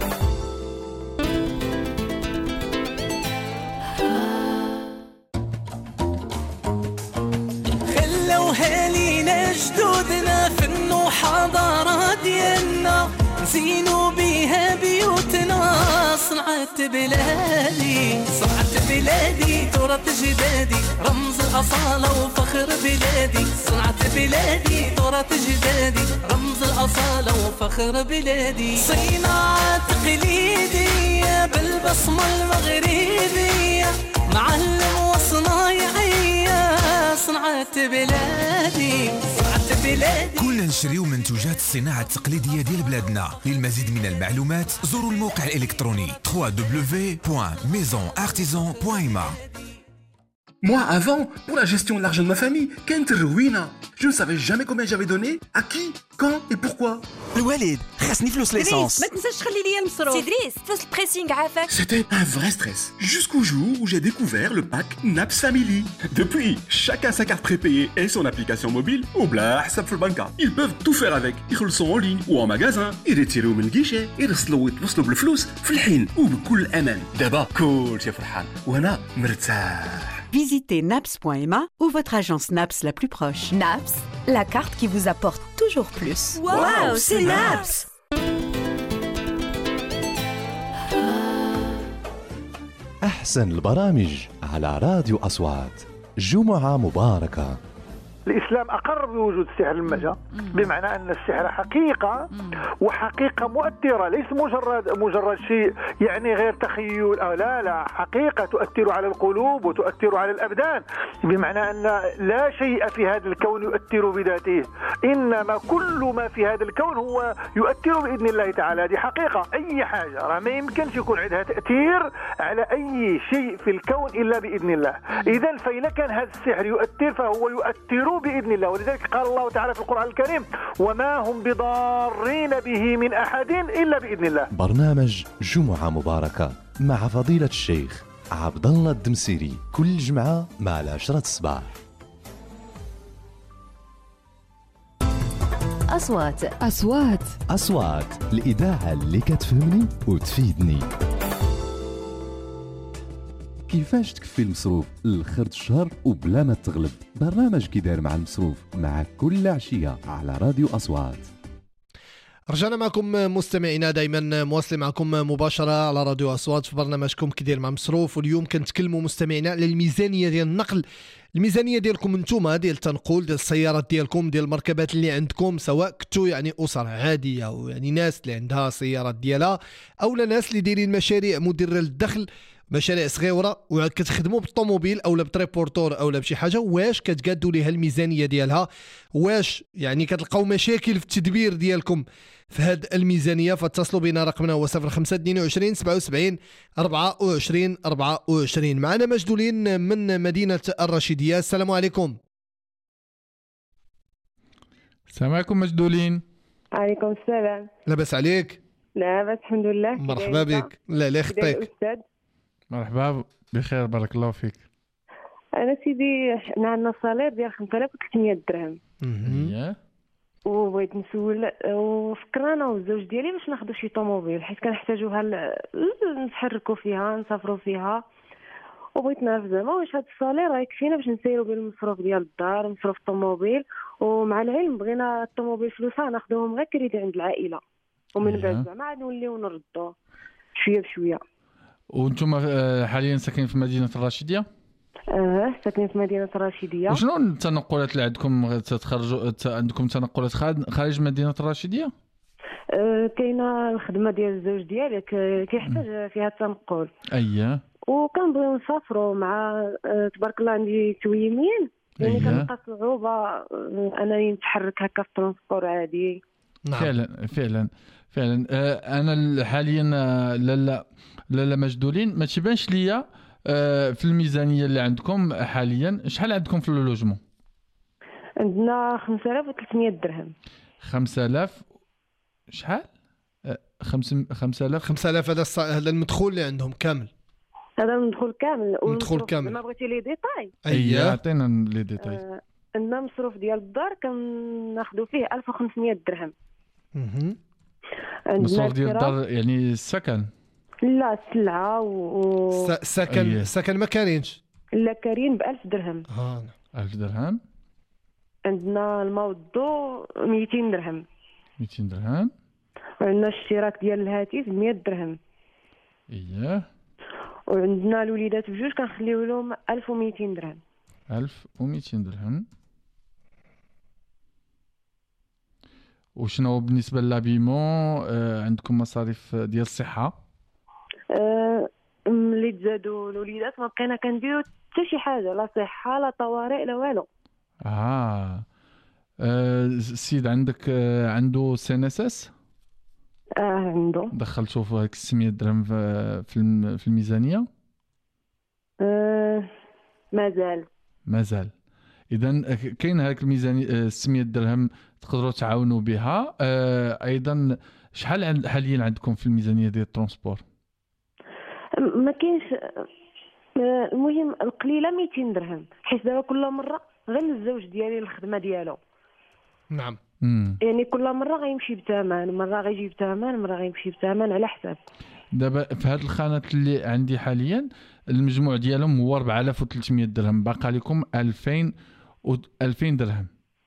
خلوها لينا جدودنا في الحضارة ديالنا نزينو بيها بيوتنا. صنعت بلادي صنعت بلادي تراث جدادي رمز الأصالة وفخر بلادي. صنعت بلادي تراث جدادي رمز الأصالة وفخر بلادي. صناعة تقليدية بالبصمة المغربية معلم وصنايعية. صنعت بلادي صنعت بلادي. كلنا نشريو منتوجات الصناعة التقليدية ديال بلادنا. للمزيد من المعلومات زوروا الموقع الإلكتروني دبليو دبليو دبليو point maison artisan point m a. Moi, avant, pour la gestion de l'argent de ma famille, كانت الروينة. Je ne savais jamais combien j'avais donné, à qui, quand et pourquoi. الوالد خاصني فلوس ليسانس. ما تنساش تخلي لي المصروف. سيدريس فلوس البريسينغ عافاك. C'était un vrai stress, jusqu'au jour où j'ai découvert le pack Naps Family. Depuis, chacun sa carte prépayée et son application mobile, ou bla حساب في البنكة. Ils peuvent tout faire avec. يخلصوا en ligne ou en magasin. يريتيروا من الكيشي، يرسلوا ويتوصلوا بالفلوس في الحين وبكل أمان. دابا كل شيء فرحان وأنا مرتاح. Visitez naps point m a ou votre agence Naps la plus proche. Naps, la carte qui vous apporte toujours plus. Waouh, wow, c'est Naps. أحسن البرامج على راديو أصوات. جمعة مباركة. الإسلام أقر بوجود السحر المجا، بمعنى أن السحر حقيقة وحقيقة مؤثرة، ليس مجرد مجرد شيء يعني غير تخيل أو لا لا، حقيقة تؤثر على القلوب وتؤثر على الأبدان، بمعنى أن لا شيء في هذا الكون يؤثر بذاته، إنما كل ما في هذا الكون هو يؤثر بإذن الله تعالى. دي حقيقة، أي حاجة راه ما يمكنش يكون عندها تأثير على أي شيء في الكون إلا بإذن الله. إذا فإذا كان هذا السحر يؤثر فهو يؤثر بإذن الله، ولذلك قال الله تعالى في القرآن الكريم وما هم بضارين به من أحد إلا بإذن الله. برنامج جمعة مباركة مع فضيلة الشيخ عبد الله الدمسيري كل جمعة مع العشرة الصباح. أصوات أصوات أصوات الإذاعة اللي كتفهمني وتفيدني. كيفاش تكفي المصروف لخرج الشهر وبلا ما تغلب؟ برنامج كيداير مع المصروف مع كل عشية على راديو أصوات. رجعنا معكم مستمعينا، دائما مواصلين معكم مباشرة على راديو أصوات في برنامجكم كيداير مع مصروف. واليوم كنتكلموا مستمعينا على الميزانية ديال النقل، الميزانية ديالكم انتوما ديال التنقل ديال السيارات ديالكم، ديال المركبات اللي عندكم، سواء كنتو يعني أسر عادية أو يعني ناس اللي عندها سيارات ديالها، أو ناس اللي دايرين مشاريع مدرة للدخل مشاريع صغيره وكتخدموا بالطوموبيل او بتريبورتور او بشي حاجه، واش كتقادوا ليها الميزانيه ديالها؟ واش يعني كتلقاو مشاكل في التدبير ديالكم في هذه الميزانيه؟ فاتصلوا بنا، رقمنا هو صفر خمسة اثنين وعشرين سبعة وسبعين أربعة وعشرين أربعة وعشرين. معنا مجدولين من مدينه الرشيديه. السلام عليكم. السلام عليكم مجدولين. عليكم السلام. لاباس عليك؟ لاباس الحمد لله. مرحبا بك. لا لا خطيك. مرحبا بخير بارك الله فيك. انا سيدي حنا عندنا صالير ديال خمسة آلاف وثلاثمية درهم. اها. وبغيت نسول، وفكرنا انا والزوج ديالي باش ناخذوا شي طوموبيل حيت كنحتاجوها نتحركوا فيها نسافروا فيها، وبغيت نعرف زعما واش هاد الصالير راه يكفينا باش نسيروا بيه المصروف ديال الدار ومصروف الطوموبيل. ومع العلم بغينا الطوموبيل فلوسها ناخذوهم غير كريدي عند العائله، ومن بعد زعما عاد نوليو نردوا شويه بشويه. وانتم حاليا ساكنين في مدينه الرشيديه؟ اه ساكنين في مدينه الرشيديه. وشنو التنقلات اللي عندكم تتخرجوا عندكم تنقلات خارج مدينه الرشيديه؟ اه كاينه الخدمه ديال الزوج ديالك كيحتاج فيها التنقل. اييه. وكنبغيو نسافروا مع اه تبارك الله عندي تويمين، يعني أيه. كنلقى صعوبه اه انني نتحرك هكا في الترونسبور عادي. نعم. فعلا فعلا فعلا. آه انا حاليا لالا لالا مجدولين ما تيبانش ليا آه في الميزانيه اللي عندكم حاليا. شحال عندكم في اللوجمون؟ عندنا خمسة آلاف وثلاثمية درهم. خمسة آلاف شحال؟ آه خمسة آلاف خمسة آلاف هذا هذا المدخول اللي عندهم كامل. هذا المدخول كامل. المدخول كامل. ما بغيتي لي ديتاي؟ اييه عطينا لي ديتاي. آه عندنا المصروف ديال الدار كناخذوا فيه ألف وخمسمية درهم. اها. المصروف ديال الدار يعني السكن؟ لا السلعه و السكن. أيه. السكن ما كاينش؟ لا كارين ب ألف درهم. اه ألف درهم. عندنا الماء والضوء مئتين درهم. مئتين درهم. وعندنا الاشتراك ديال الهاتف مئة درهم. اييه. وعندنا الوليدات بجوج كنخليو لهم ألف ومئتين درهم. ألف ومئتين درهم. وشنو بالنسبه للابيمون؟ آه عندكم مصاريف ديال الصحه؟ آه ملي تزادوا الوليدات ما بقينا كنديروا حتى شي حاجه، لا صحه لا طوارئ لا والو. اه, آه السيد عندك آه عنده سي ان اس اس؟ اه عنده. دخلتو في هاك ستمية درهم في في الميزانيه؟ آه مازال مازال. اذا كاين هاك الميزانيه ستمية درهم تقدروا تعاونوا بها. آه ايضا شحال حاليا عندكم في الميزانيه ديال الترونسبور؟ ما كاينش. المهم القليله مئتين درهم، حيت دابا كل مره غير الزوج ديالي الخدمه ديالو. نعم. مم. يعني كل مره غيمشي بثمن، مره غيجي بثمن، مره غيمشي بثمن على حساب. دابا في هاد الخانات اللي عندي حاليا المجموع ديالهم هو أربعة آلاف وثلاثمية درهم، باقي لكم ألفين و ألفين درهم.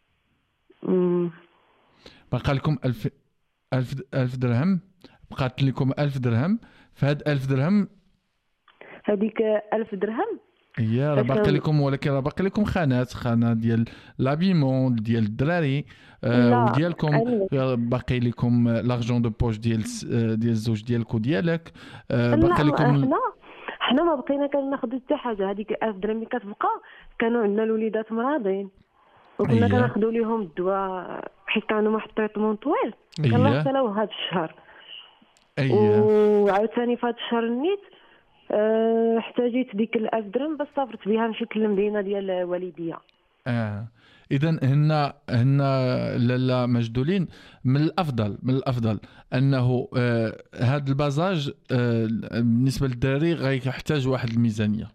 امم باقي لكم ألف ألف ألف درهم، بقات لكم ألف درهم. فهاد ألف درهم هذيك ألف درهم هي راه باقي لكم، ولكن راه باقي لكم خانات، خانه ديال لابيمون ديال الدراري آه وديالكم، باقي لكم لارجون دو بوش ديال ديال الزوج ديالك وديالك آه باقي لكم. حنا حنا ما بقينا كناخذوا حتى حاجه. هذيك ألف درهم اللي كتبقى كانوا عندنا الوليدات مرضين وكنا كناخذوا لهم الدواء حيت كانوا واحد التريتمون طويل كنلاحظوا له هذا الشهر. اييه. وعاوتاني في هذا الشهر نيت أه احتاجيت ديك الألف درهم بس صافرت بها مشيت للمدينه ديال والديا. اه اذا هنا هنا لالا مجدولين من الافضل من الافضل انه آه هذا البازاج آه بالنسبه للدراري غيحتاج واحد الميزانيه،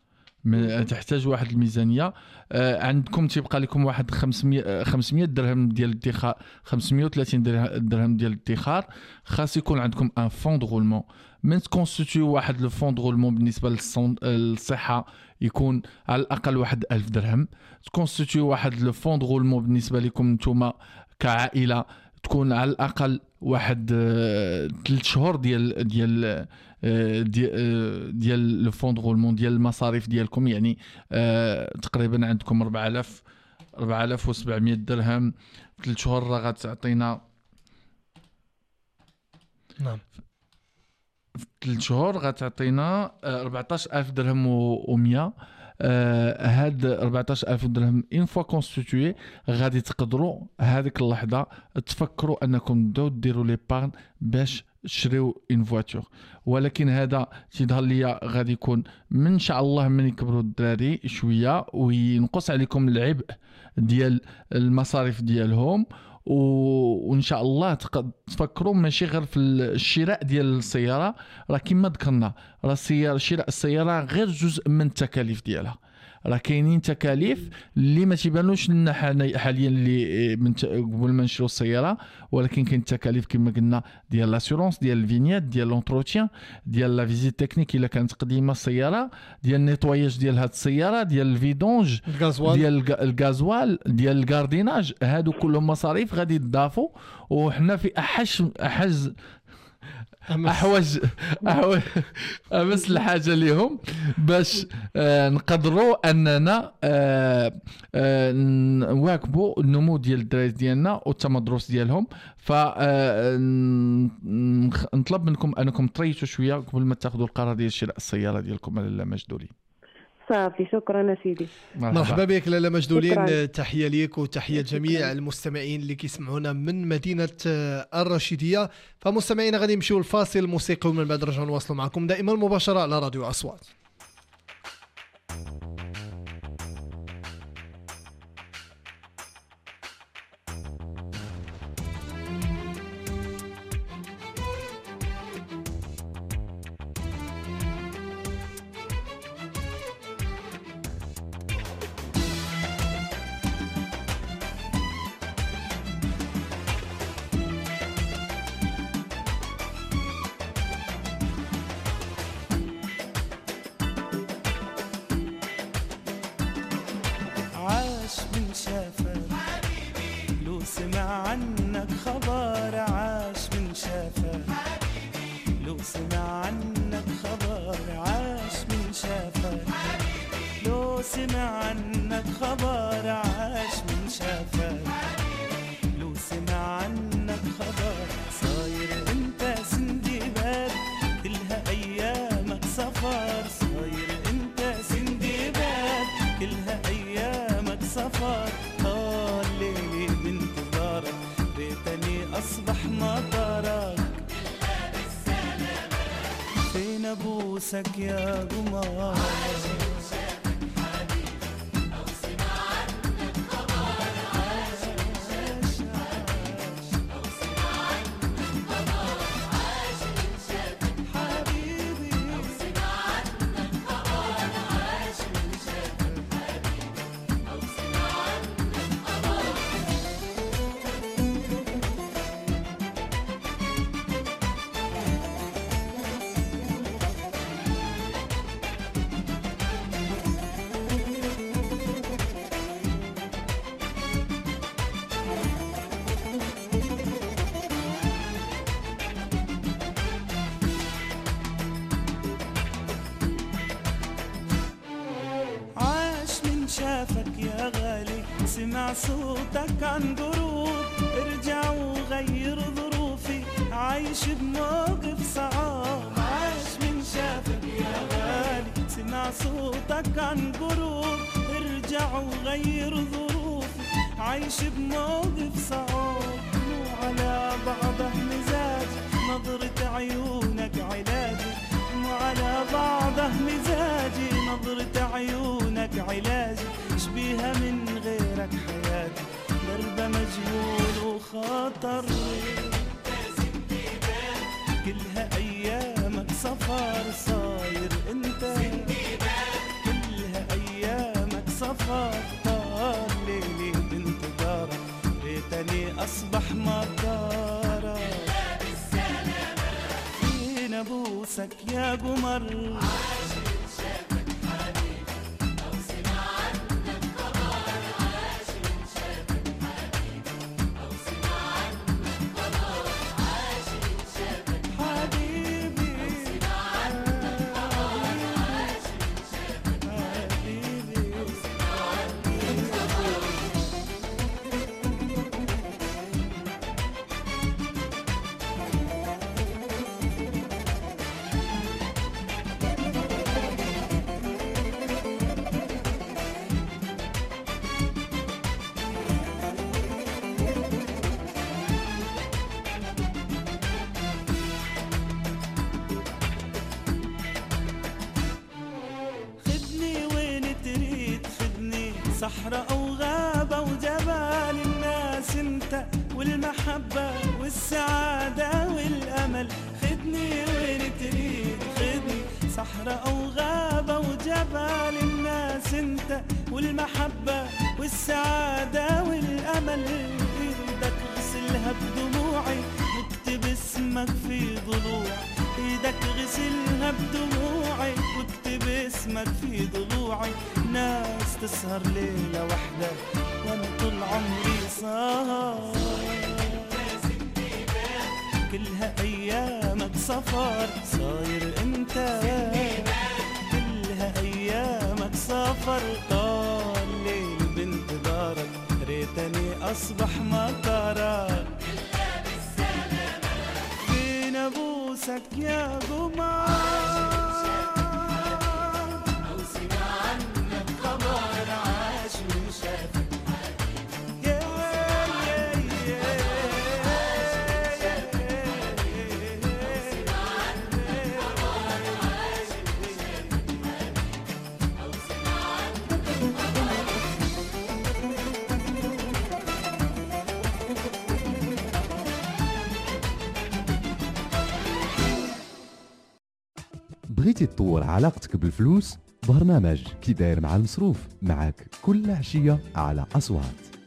تحتاج واحد الميزانيه. آه عندكم تيبقى لكم واحد خمسمية درهم ديال الادخار، خمسمية وثلاثين درهم ديال الادخار. خاص يكون عندكم ان فون دو رولمون. من تكونستيتيو واحد لو فون دو رولمون بالنسبه للصحه يكون على الاقل واحد ألف درهم. تكونستيتيو واحد لو فون دو رولمون بالنسبه لكم نتوما كعائله تكون على الاقل واحد ثلاث شهور ديال ديال ديال ديال لو فون دو رولمون ديال المصاريف ديالكم، يعني تقريبا عندكم أربعة آلاف أربعة آلاف وسبعمية درهم. ثلاث شهور راه غتعطينا. نعم. في ثلاث شهور غتعطينا أربعطاش ألف درهم ومية. آه هاد أربعطاش ألف درهم اون فوا كونستيتوي غادي تقدروا هذيك اللحظه تفكروا انكم تبداو ديروا لي بارن باش تشريو اون فواتور. ولكن هذا تيظهر ليا غادي يكون من ان شاء الله من يكبروا الدراري شويه وينقص عليكم العبء ديال المصاريف ديالهم، وان شاء الله تفكروا ماشي غير في الشراء ديال السياره، راه كما ذكرنا راه السياره شراء السياره غير جزء من التكاليف ديالها. راه كاينين تكاليف اللي ما تيبانوش لنا حاليا اللي من قبل ما نشريو السياره، ولكن كاين تكاليف كما قلنا ديال لاسيورونس ديال الفينيات ديال لونتروتيان ديال لا فيزيت تكنيك الا كانت قديمه السياره، ديال النيطواياج ديال هاد السياره، ديال الفيدونج ديال الغازوال ديال الكارديناج. هادو كلهم مصاريف غادي يضافوا، وحنا في احش احز احوج احوج امس الحاجه ليهم باش آه نقدروا اننا آه آه نواكبوا النمو ديال الدراري ديالنا والتمدرس ديالهم. ف نطلب منكم انكم تريتوا شويه قبل ما تاخذوا القرار ديال شراء السياره ديالكم لاله مجدولي. صافي شكرا سيدي. مرحبا بك لاله مجدولين، تحيه ليك وتحيه جميع المستمعين اللي كيسمعونا من مدينه الرشيديه. فمستمعينا غادي نمشيو لفاصل موسيقي ومن بعد نرجعوا نواصلوا معكم دائما مباشره على راديو اصوات. نبوسك يا قمر شافك يا غالي، سمع صوتك عن قرود، ارجع وغير ظروفي، عايش بموقف صعب. عاش من شافك يا غالي، سمع صوتك عن قرود، ارجع وغير ظروفي، عايش بموقف صعب. مو على بعضه مزاج، نظرة عيونك علاجي، مو على بعضه مزاجي، نظرة عيونك علاجي، شبيها من غيرك حياتي، دربة مجهول وخطر، كلها أيامك سفر صاير انت، كلها أيامك سفر، طال ليلي بانتظارك، ريتني أصبح مطارك، فين أبوسك يا قمر. صحراء أو غابة وجبال، الناس انت والمحبة والسعادة والأمل، خدني وين تريد خدني. صحراء أو غابة وجبال، الناس انت والمحبة والسعادة والأمل، ايدك غسلها بدموعي واكتب اسمك في ضلوعي، ايدك غسلها بدموعي واكتب اسمك في ضلوعي. ناس تسهر ليلة واحدة وانا طول عمري صار، كلها ايامك سفر صاير انت، كلها ايامك سفر. طال ليل بانتظارك ريتني اصبح مطارك، فين ابوسك يا قمر، او سمع عنك خبر عاش وشافك بغيتي تطور علاقتك بالفلوس؟ برنامج كي داير مع المصروف معك كل عشية على أصوات.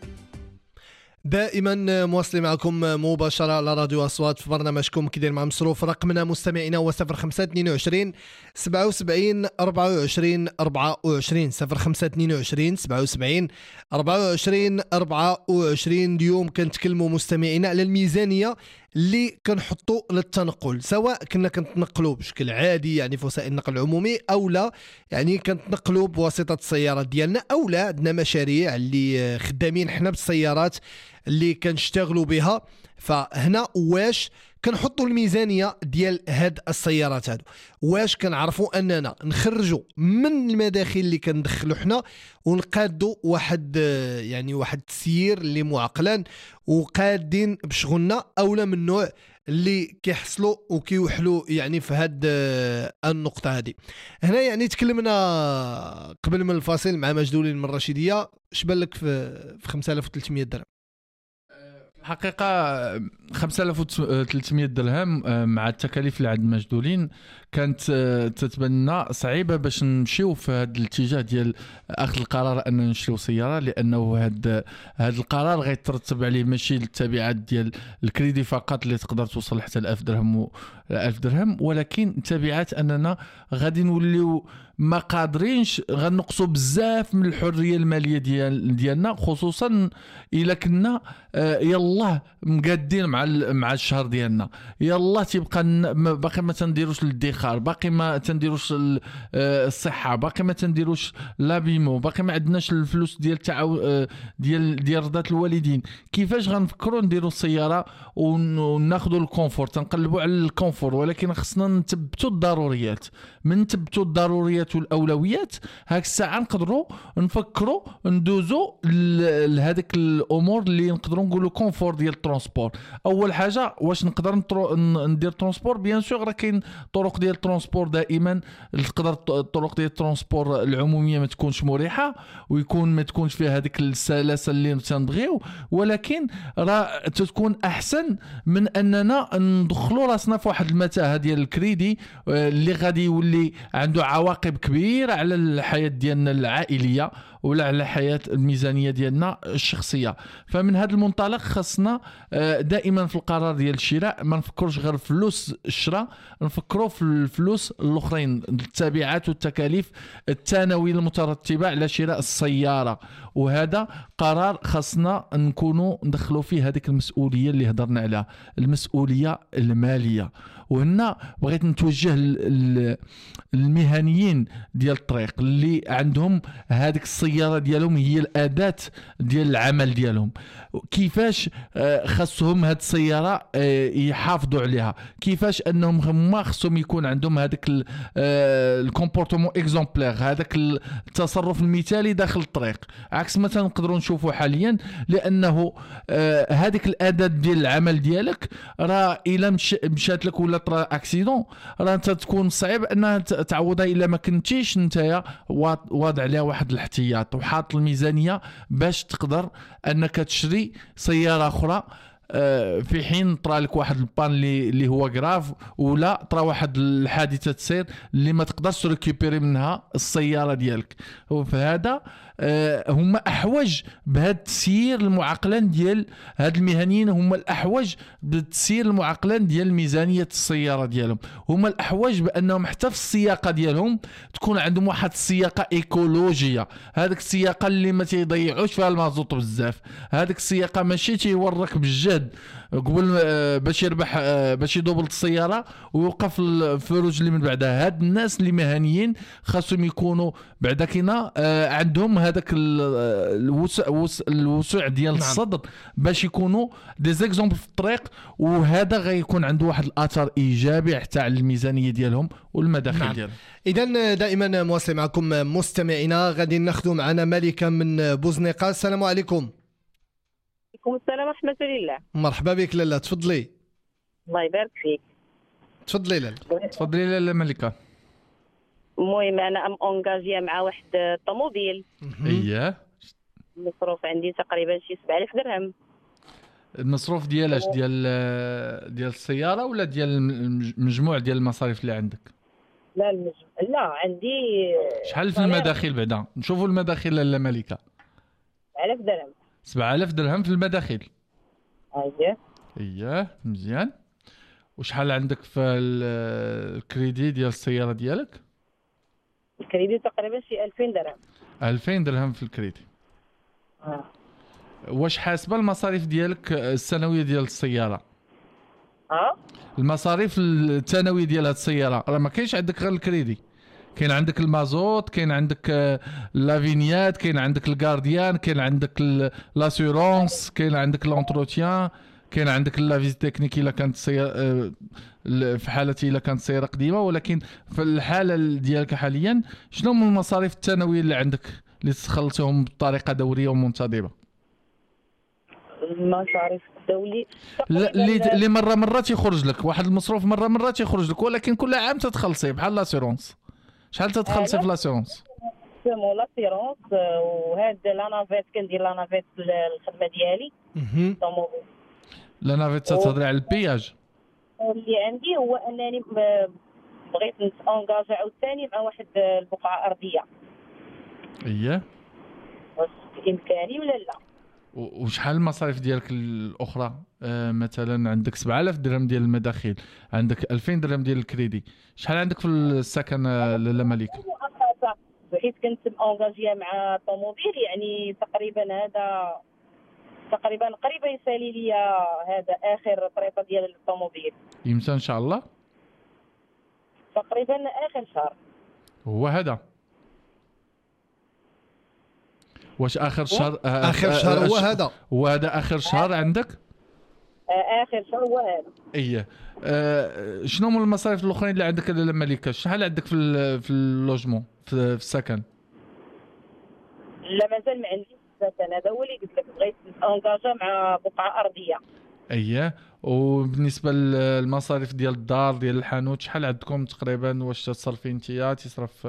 دائما مواصلين معكم مباشرة على راديو أصوات في برنامجكم كي داير مع المصروف. رقمنا مستمعينا هو صفر خمسة اثنين وعشرين سبعة وسبعين أربعة وعشرين أربعة وعشرين صفر خمسة اثنين وعشرين سبعة وسبعين أربعة وعشرين أربعة وعشرين. اليوم كنتكلموا مستمعينا على الميزانية اللي كنحطوا للتنقل، سواء كنا كنتنقلوا بشكل عادي يعني في وسائل النقل العمومي، او لا يعني كنتنقلوا بواسطه السيارات ديالنا، او لا عندنا مشاريع اللي خدامين حنا بالسيارات اللي كنشتغلوا بها. فهنا واش كنحطوا الميزانيه ديال هاد السيارات هادو، واش كنعرفوا اننا نخرجوا من المداخل اللي كندخلوا حنا ونقادوا واحد يعني واحد السير اللي معقلان وقادين بشغلنا، اولا من النوع اللي كيحصلوا وكيوحلوا يعني في هاد النقطه هذه. هنا يعني تكلمنا قبل من الفاصل مع مجدولين من الرشيديه، اش بان لك في خمسة آلاف وثلاثمية درهم؟ حقيقة خمسة آلاف وثلاثمية درهم مع التكاليف اللي عند مجدولين كانت تتبان لنا صعيبة باش نمشيو في هذا الاتجاه ديال أخذ القرار أننا نشريو سيارة، لأنه هذا هذا القرار غيترتب عليه ماشي التبعات ديال الكريدي فقط اللي تقدر توصل حتى ألف درهم و ألف درهم، ولكن تبعات أننا غادي نوليو ما قادرينش غنقصوا بزاف من الحريه الماليه ديال ديالنا، خصوصا الا كنا يلا مقادين مع مع الشهر ديالنا، يلا تيبقى باقي ما تنديروش الادخار، باقي ما تنديروش الصحه، باقي ما تنديروش لابيمو، باقي ما عندناش الفلوس ديال تعاو ديال ديال رضات الوالدين. كيفاش غنفكروا نديروا السياره وناخذوا الكونفور، تنقلبوا على الكونفور، ولكن خصنا نثبتوا الضروريات. من نثبتوا الضروريات والاولويات هاك الساعه نقدروا نفكروا ندوزوا لهذيك الامور اللي نقدروا نقولوا كونفور ديال الترونسبور. اول حاجه واش نقدر ندير ترونسبور؟ بيان سور راه كاين طرق ديال الترونسبور دائما، تقدر الطرق ديال الترونسبور العموميه ما تكونش مريحه ويكون ما تكونش فيها هذيك السلاسه اللي تنبغيو، ولكن راه تكون احسن من اننا ندخلوا راسنا في واحد المتاهه ديال الكريدي اللي غادي يولي عنده عواقب كبيره على الحياه ديالنا العائليه ولا على الحياه الميزانيه ديالنا الشخصيه. فمن هذا المنطلق خاصنا دائما في القرار ديال الشراء ما نفكروش غير فلوس الشراء، نفكروا في الفلوس الاخرين، التبعات والتكاليف الثانويه المترتبه على شراء السياره. وهذا قرار خاصنا نكونوا ندخلوا فيه هذيك المسؤوليه اللي هضرنا عليها، المسؤوليه الماليه. وهنا بغيت نتوجه للمهنيين ديال الطريق اللي عندهم هذيك السياره ديالهم هي الاداه ديال العمل ديالهم، كيفاش خاصهم هذه السياره يحافظوا عليها، كيفاش انهم هما خاصهم يكون عندهم هذاك الكومبورتمون اكزومبلير، هذاك التصرف المثالي داخل الطريق، عكس ما تنقدروا نشوفوا حاليا. لانه هذيك الاداه ديال العمل ديالك راه الا مشات لك ولا طرا اكسيدون راه انت تكون صعيب انها تعوضها الا ما كنت كنتيش نتايا واضع عليها واحد الاحتياط وحاط الميزانيه باش تقدر انك تشري سياره اخرى في حين طرا لك واحد البان اللي اللي هو غراف ولا طرا واحد الحادثه تصير اللي ما تقدرش تريكوبيري منها السياره ديالك. وفهذا هما احوج بهذا التسيير المعقلان ديال هاد المهنيين، هما الاحوج بالتسيير المعقلان ديال ميزانيه السياره ديالهم، هما الاحوج بانهم حتى في السياقه ديالهم تكون عندهم واحد السياقه ايكولوجيه، هذيك السياقه اللي ما تيضيعوش فيها المازوط بزاف، هذيك السياقه ماشي تيورك بالجهد قبل باش يربح باش يدوبل السياره ويوقف الفروج اللي من بعدها. هاد الناس اللي مهنيين خاصهم يكونوا بعدا كينا عندهم هذاك الوسع الوسع ديال الصدر باش يكونوا دي زيكزامبل في الطريق، وهذا غيكون عنده واحد الاثر ايجابي حتى على الميزانيه ديالهم والمداخل نعم. ديالهم. اذا دائما مواصل معكم مستمعينا، غادي ناخذوا معنا ملكه من بوزنيقه. السلام عليكم. عليكم السلام ورحمة الله. مرحبا بك لاله، تفضلي. الله يبارك فيك. تفضلي لاله. تفضلي لاله ملكه. المهم انا ام اونغاجيه مع واحد الطوموبيل. اييه. المصروف عندي تقريبا شي سبعة آلاف درهم. المصروف ديالاش ديال ديال السياره ولا ديال المجموع ديال المصاريف اللي عندك؟ لا المجموع لا عندي. شحال في المداخيل بعدا؟ نشوفوا المداخيل لاله ملكه. سبعة آلاف درهم. سبعة آلاف درهم في المداخيل. اييه. اييه مزيان. وشحال عندك في الكريدي ديال السياره ديالك؟ الكريدي تقريبا شي ألفين درهم. ألفين درهم في الكريدي. اه. واش حاسبه المصاريف ديالك السنويه ديال السياره؟ اه. المصاريف السنويه ديال هاد السياره راه ما كاينش عندك غير الكريدي، كاين عندك المازوت، كاين عندك لافينيات، كاين عندك الغارديان، كاين عندك لاسيورونس، كاين عندك لونتروتيان، كاين عندك لا فيزيت تكنيك الا كانت سياره في حالتي الا كانت سياره قديمه. ولكن في الحاله ديالك حاليا شنو من المصاريف السنويه اللي عندك اللي تخلصيهم بطريقه دوريه ومنتظمه؟ المصاريف الدولي اللي اللي مره مره تيخرج لك واحد المصروف، مره مره تيخرج لك ولكن كل عام تتخلصيه بحال لاسيرونس. شحال تتخلصي في لاسيرونس؟ سمو لاسيرونس وهاد لا نافيت كندير لا نافيت الخدمه ديالي. طوموبيل لا نافيت تتهضري على البياج. اللي عندي هو انني بغيت نتونغاجا عاوتاني مع واحد البقعه ارضيه. اييه. واش بامكاني ولا لا؟ وشحال المصاريف ديالك الاخرى؟ آه مثلا عندك سبعة آلاف درهم ديال المداخيل، عندك ألفين درهم ديال الكريدي، شحال عندك في السكن لاله مليكه؟ حيت كنت اونغاجيه مع طوموبيل يعني تقريبا هذا تقريبا قريبه يسالي لي هذا اخر طريقه ديال الطوموبيل. يمتى ان شاء الله؟ تقريبا اخر شهر. هو هذا واش اخر شهر؟ آه اخر شهر هو هذا هو هذا اخر شهر عندك؟ آه اخر شهر هو هذا. اييه. آه شنو من المصاريف الاخرين اللي عندك لاله مليكه؟ شحال عندك في في اللوجمون في السكن؟ لا مازال ما عنديش السكن، هذا هو اللي قلت لك بغيت انغاجا مع بقعه ارضيه. اييه. وبالنسبه للمصاريف ديال الدار ديال الحانوت شحال عندكم تقريبا؟ واش تصرفي انت تصرف؟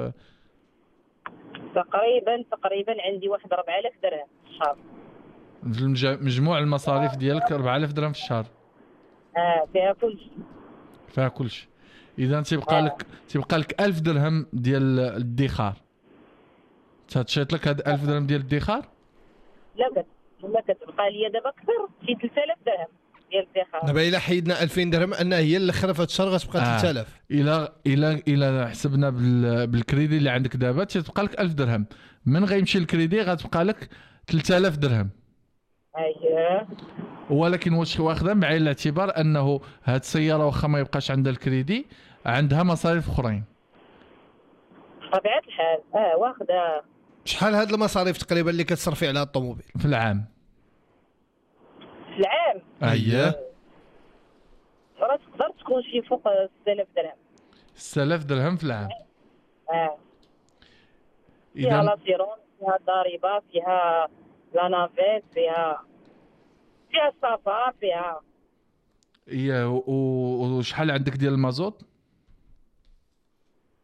تقريبا تقريبا عندي واحد أربعة آلاف درهم في الشهر. في مجموع المصاريف ديالك أربعة آلاف درهم في الشهر. اه فيها كل شيء. فيها كل شيء. اذا تيبقى آه. لك تيبقى لك ألف درهم ديال الادخار. تشيط لك هاد ألف درهم ديال الادخار؟ لا كت لا كتبقى لي دابا اكثر شي ثلاثة آلاف درهم ديال الادخار. دابا الا حيدنا ألفين درهم ان هي الاخر في الشهر غتبقى آه. ثلاثة آلاف. الا الا الا حسبنا بالكريدي اللي عندك دابا تيبقى لك ألف درهم، من غيمشي الكريدي غتبقى لك ثلاثة آلاف درهم. اييه. ولكن واش واخذه بعين الاعتبار انه هاد السياره واخا ما يبقاش عندها الكريدي عندها مصاريف اخرين بطبيعه الحال. اه واخذه. شحال هاد المصاريف تقريبا اللي كتصرفي على الطوموبيل في العام؟ في العام اييه راه تقدر تكون شي فوق ستة آلاف درهم. ستة آلاف درهم في العام. اه فيها لاسيرون، فيها ضريبه، فيها لا نافيت، فيها فيها السفر، فيها ايه. وشحال عندك ديال المازوت؟ ديال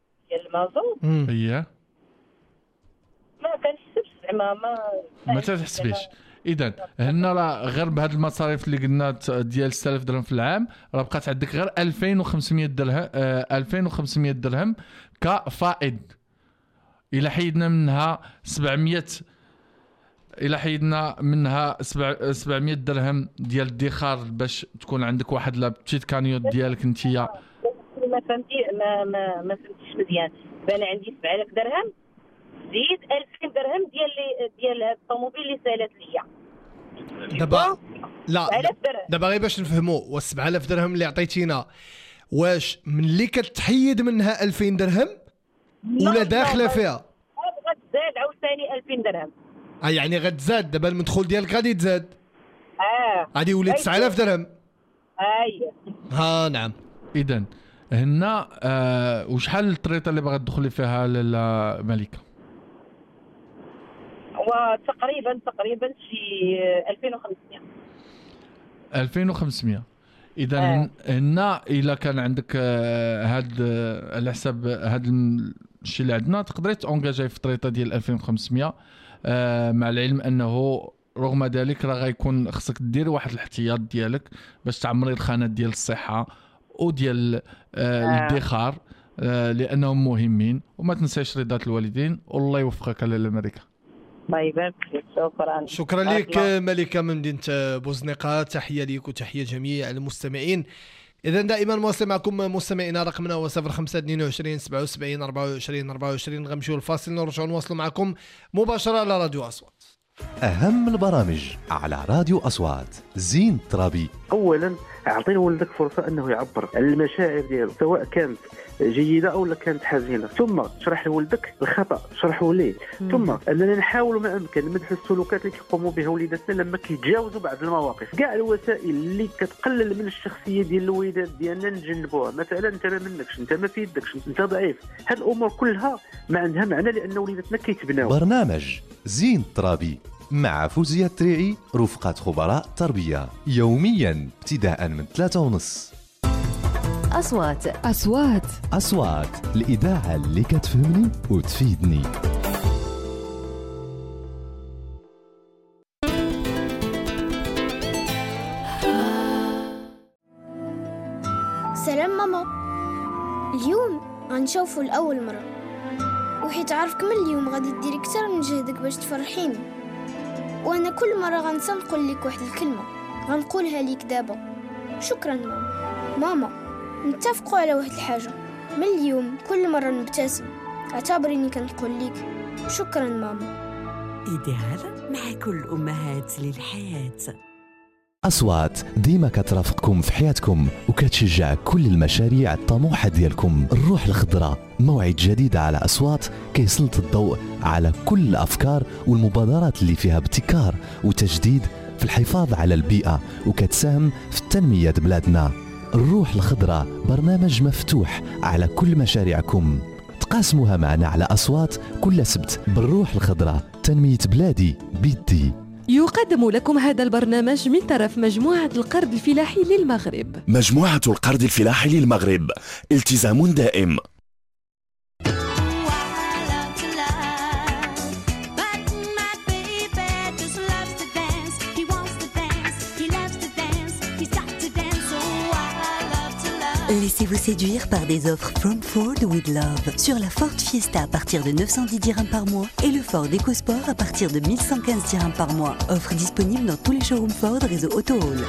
المازوت اييه ما كنحسبش زعما ما ما تحسبيش. اذا هنا راه غير بهاد المصاريف اللي قلنا ديال ستة آلاف درهم في العام راه بقات عندك غير ألفين وخمسمية درهم آه ألفين وخمسمية درهم كفائض. الى حيدنا منها سبعمية الى حيدنا منها سبعمية درهم ديال الادخار باش تكون عندك واحد لا بتيت كانيوت ديالك نتيا. ما فهمتي ما ما ما فهمتيش مزيان. انا عندي سبعة آلاف درهم زيد ألفين درهم ديال ديال هاد الطوموبيل اللي سالت ليا دابا. لا دابا غير باش نفهموا واش سبعة آلاف درهم اللي عطيتينا واش ملي كتحيد منها ألفين درهم ولا داخله فيها؟ غتزاد عاوتاني ألفين درهم. اه يعني غتزاد دابا المدخول ديالك غادي تزاد. اه غادي يولي تسعة آلاف درهم. اييه ها نعم. اذا هنا آه وشحال الطريطه اللي باغا تدخلي فيها للملكه؟ وتقريبا تقريبا شي ألفين وخمسمية. ألفين وخمسمية. اذا آه. هنا الا كان عندك آه هاد آه على حساب هاد الشيء اللي عندنا تقدري تونجاجي في طريطه ديال ألفين وخمسمية آه مع العلم انه رغم ذلك راه غيكون خصك دير واحد الاحتياط ديالك باش تعمري الخانات ديال الصحه وديال آه الادخار آه لانهم مهمين. وما تنساش رضا الوالدين والله يوفقك على الامريكا. الله يبارك فيك. شكرا شكرا لك ملكه من مدينه بوزنيقه. تحيه ليك وتحيه جميع المستمعين. اذا دائما مواصل معكم مستمعينا. رقمنا هو صفر خمسة اثنين وعشرين سبعة وسبعين أربعة وعشرين أربعة وعشرين. غنمشيو الفاصل نرجعوا نواصلوا معكم مباشره على راديو اصوات. اهم البرامج على راديو اصوات. زين الترابي. اولا اعطي لولدك فرصه انه يعبر عن المشاعر ديالو سواء كانت جيده او لا كانت حزينه، ثم شرح لولدك الخطا شرحه ليه، ثم اننا نحاول ما امكن مدح السلوكات اللي كيقوموا بها وليداتنا لما كيتجاوزوا بعض المواقف. كاع الوسائل اللي كتقلل من الشخصيه ديال الوليدات ديالنا نجنبوها. مثلا انت ما منكش، انت ما في يدكش، انت ضعيف، هاد الامور كلها ما عندها معنى لان وليداتنا كيتبناو. برنامج زين الترابي مع فوزية التريعي رفقة خبراء تربية يوميا ابتداء من ثلاثة ونص. أصوات أصوات أصوات الإذاعة اللي كتفهمني وتفيدني. سلام ماما. اليوم غنشوفو لأول مرة وحيت عارفك من اليوم غادي ديري أكثر من جهدك باش تفرحيني، وانا كل مره غنسى نقول لك واحد الكلمه غنقولها ليك دابا. شكرا ماما. ماما نتفقوا على واحد الحاجه، من اليوم كل مره نبتسم اعتبريني كنقول لك شكرا ماما. إيديال مع كل امهات للحياه. أصوات ديما كترافقكم في حياتكم وكتشجع كل المشاريع الطموحة ديالكم. الروح الخضراء موعد جديد على أصوات كيسلط الضوء على كل الأفكار والمبادرات اللي فيها ابتكار وتجديد في الحفاظ على البيئة وكتساهم في تنمية بلادنا. الروح الخضراء برنامج مفتوح على كل مشاريعكم، تقاسموها معنا على أصوات كل سبت. بالروح الخضراء تنمية بلادي بيدي. يقدم لكم هذا البرنامج من طرف مجموعة القرض الفلاحي للمغرب. مجموعة القرض الفلاحي للمغرب، التزام دائم. Laissez-vous séduire par des offres From Ford with Love sur la Ford Fiesta à partir de neuf cent dix dirhams par mois et le Ford EcoSport à partir de mille cent quinze dirhams par mois. Offre disponible dans tous les showrooms Ford réseau AutoHall.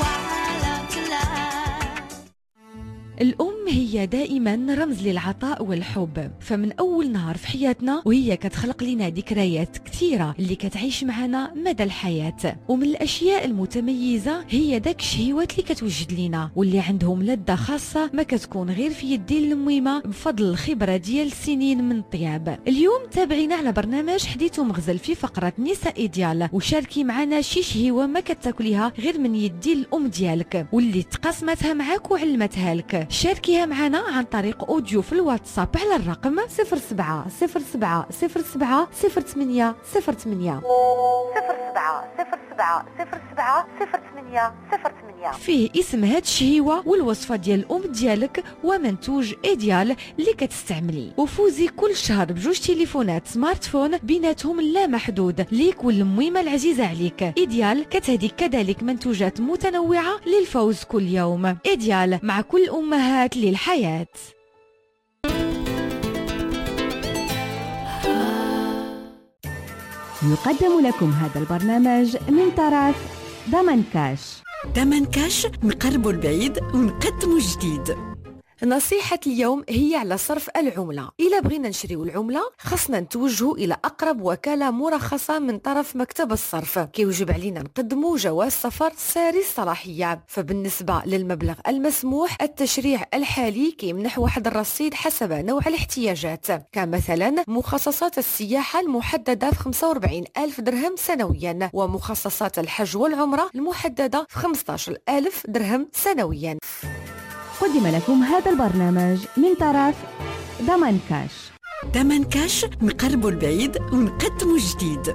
الأم هي دائما رمز للعطاء والحب، فمن أول نهار في حياتنا وهي كتخلق لنا ذكريات كثيرة اللي كتعيش معنا مدى الحياة. ومن الأشياء المتميزة هي داك الشهيوات اللي كتوجد لنا واللي عندهم لذة خاصة ما كتكون غير في يدين الميمة بفضل الخبرة ديال سنين من الطياب. اليوم تابعينا على برنامج حديث ومغزل في فقرة نساء إيديال وشاركي معنا شي شهيوة ما كتاكليها غير من يدين الأم ديالك واللي تقاسمتها معاك وعلمتها لك. شاركي شاركيها معنا عن طريق أوديو في الواتساب على الرقم صفر سبعة صفر سبعة صفر سبعة صفر ثمانية صفر ثمانية صفر سبعة صفر سبعة صفر سبعة صفر ثمانية صفر ثمانية. فيه اسم هاد الشهيوة والوصفة ديال الأم ديالك ومنتوج إيديال اللي كتستعملي، وفوزي كل شهر بجوج تليفونات سمارت فون بيناتهم لا محدود ليك والميمة العزيزة عليك. إيديال كتهديك كذلك منتوجات متنوعة للفوز كل يوم. إيديال مع كل أمهات للحياة. يقدم لكم هذا البرنامج من طرف ضمن كاش. ضمن كاش نقربوا البعيد ونقدموا الجديد. نصيحة اليوم هي على صرف العملة. إلا بغينا نشريو العملة خصنا نتوجهوا إلى أقرب وكالة مرخصة من طرف مكتب الصرف. كيوجب علينا نقدموا جواز سفر ساري الصلاحية. فبالنسبة للمبلغ المسموح التشريع الحالي كيمنح واحد الرصيد حسب نوع الاحتياجات، كمثلا مخصصات السياحة المحددة في خمسة وأربعين ألف درهم سنويا، ومخصصات الحج والعمرة المحددة في خمسة عشر ألف درهم سنويا. قدم لكم هذا البرنامج من طرف ضمن كاش. ضمن كاش نقربوا البعيد ونقدموا الجديد.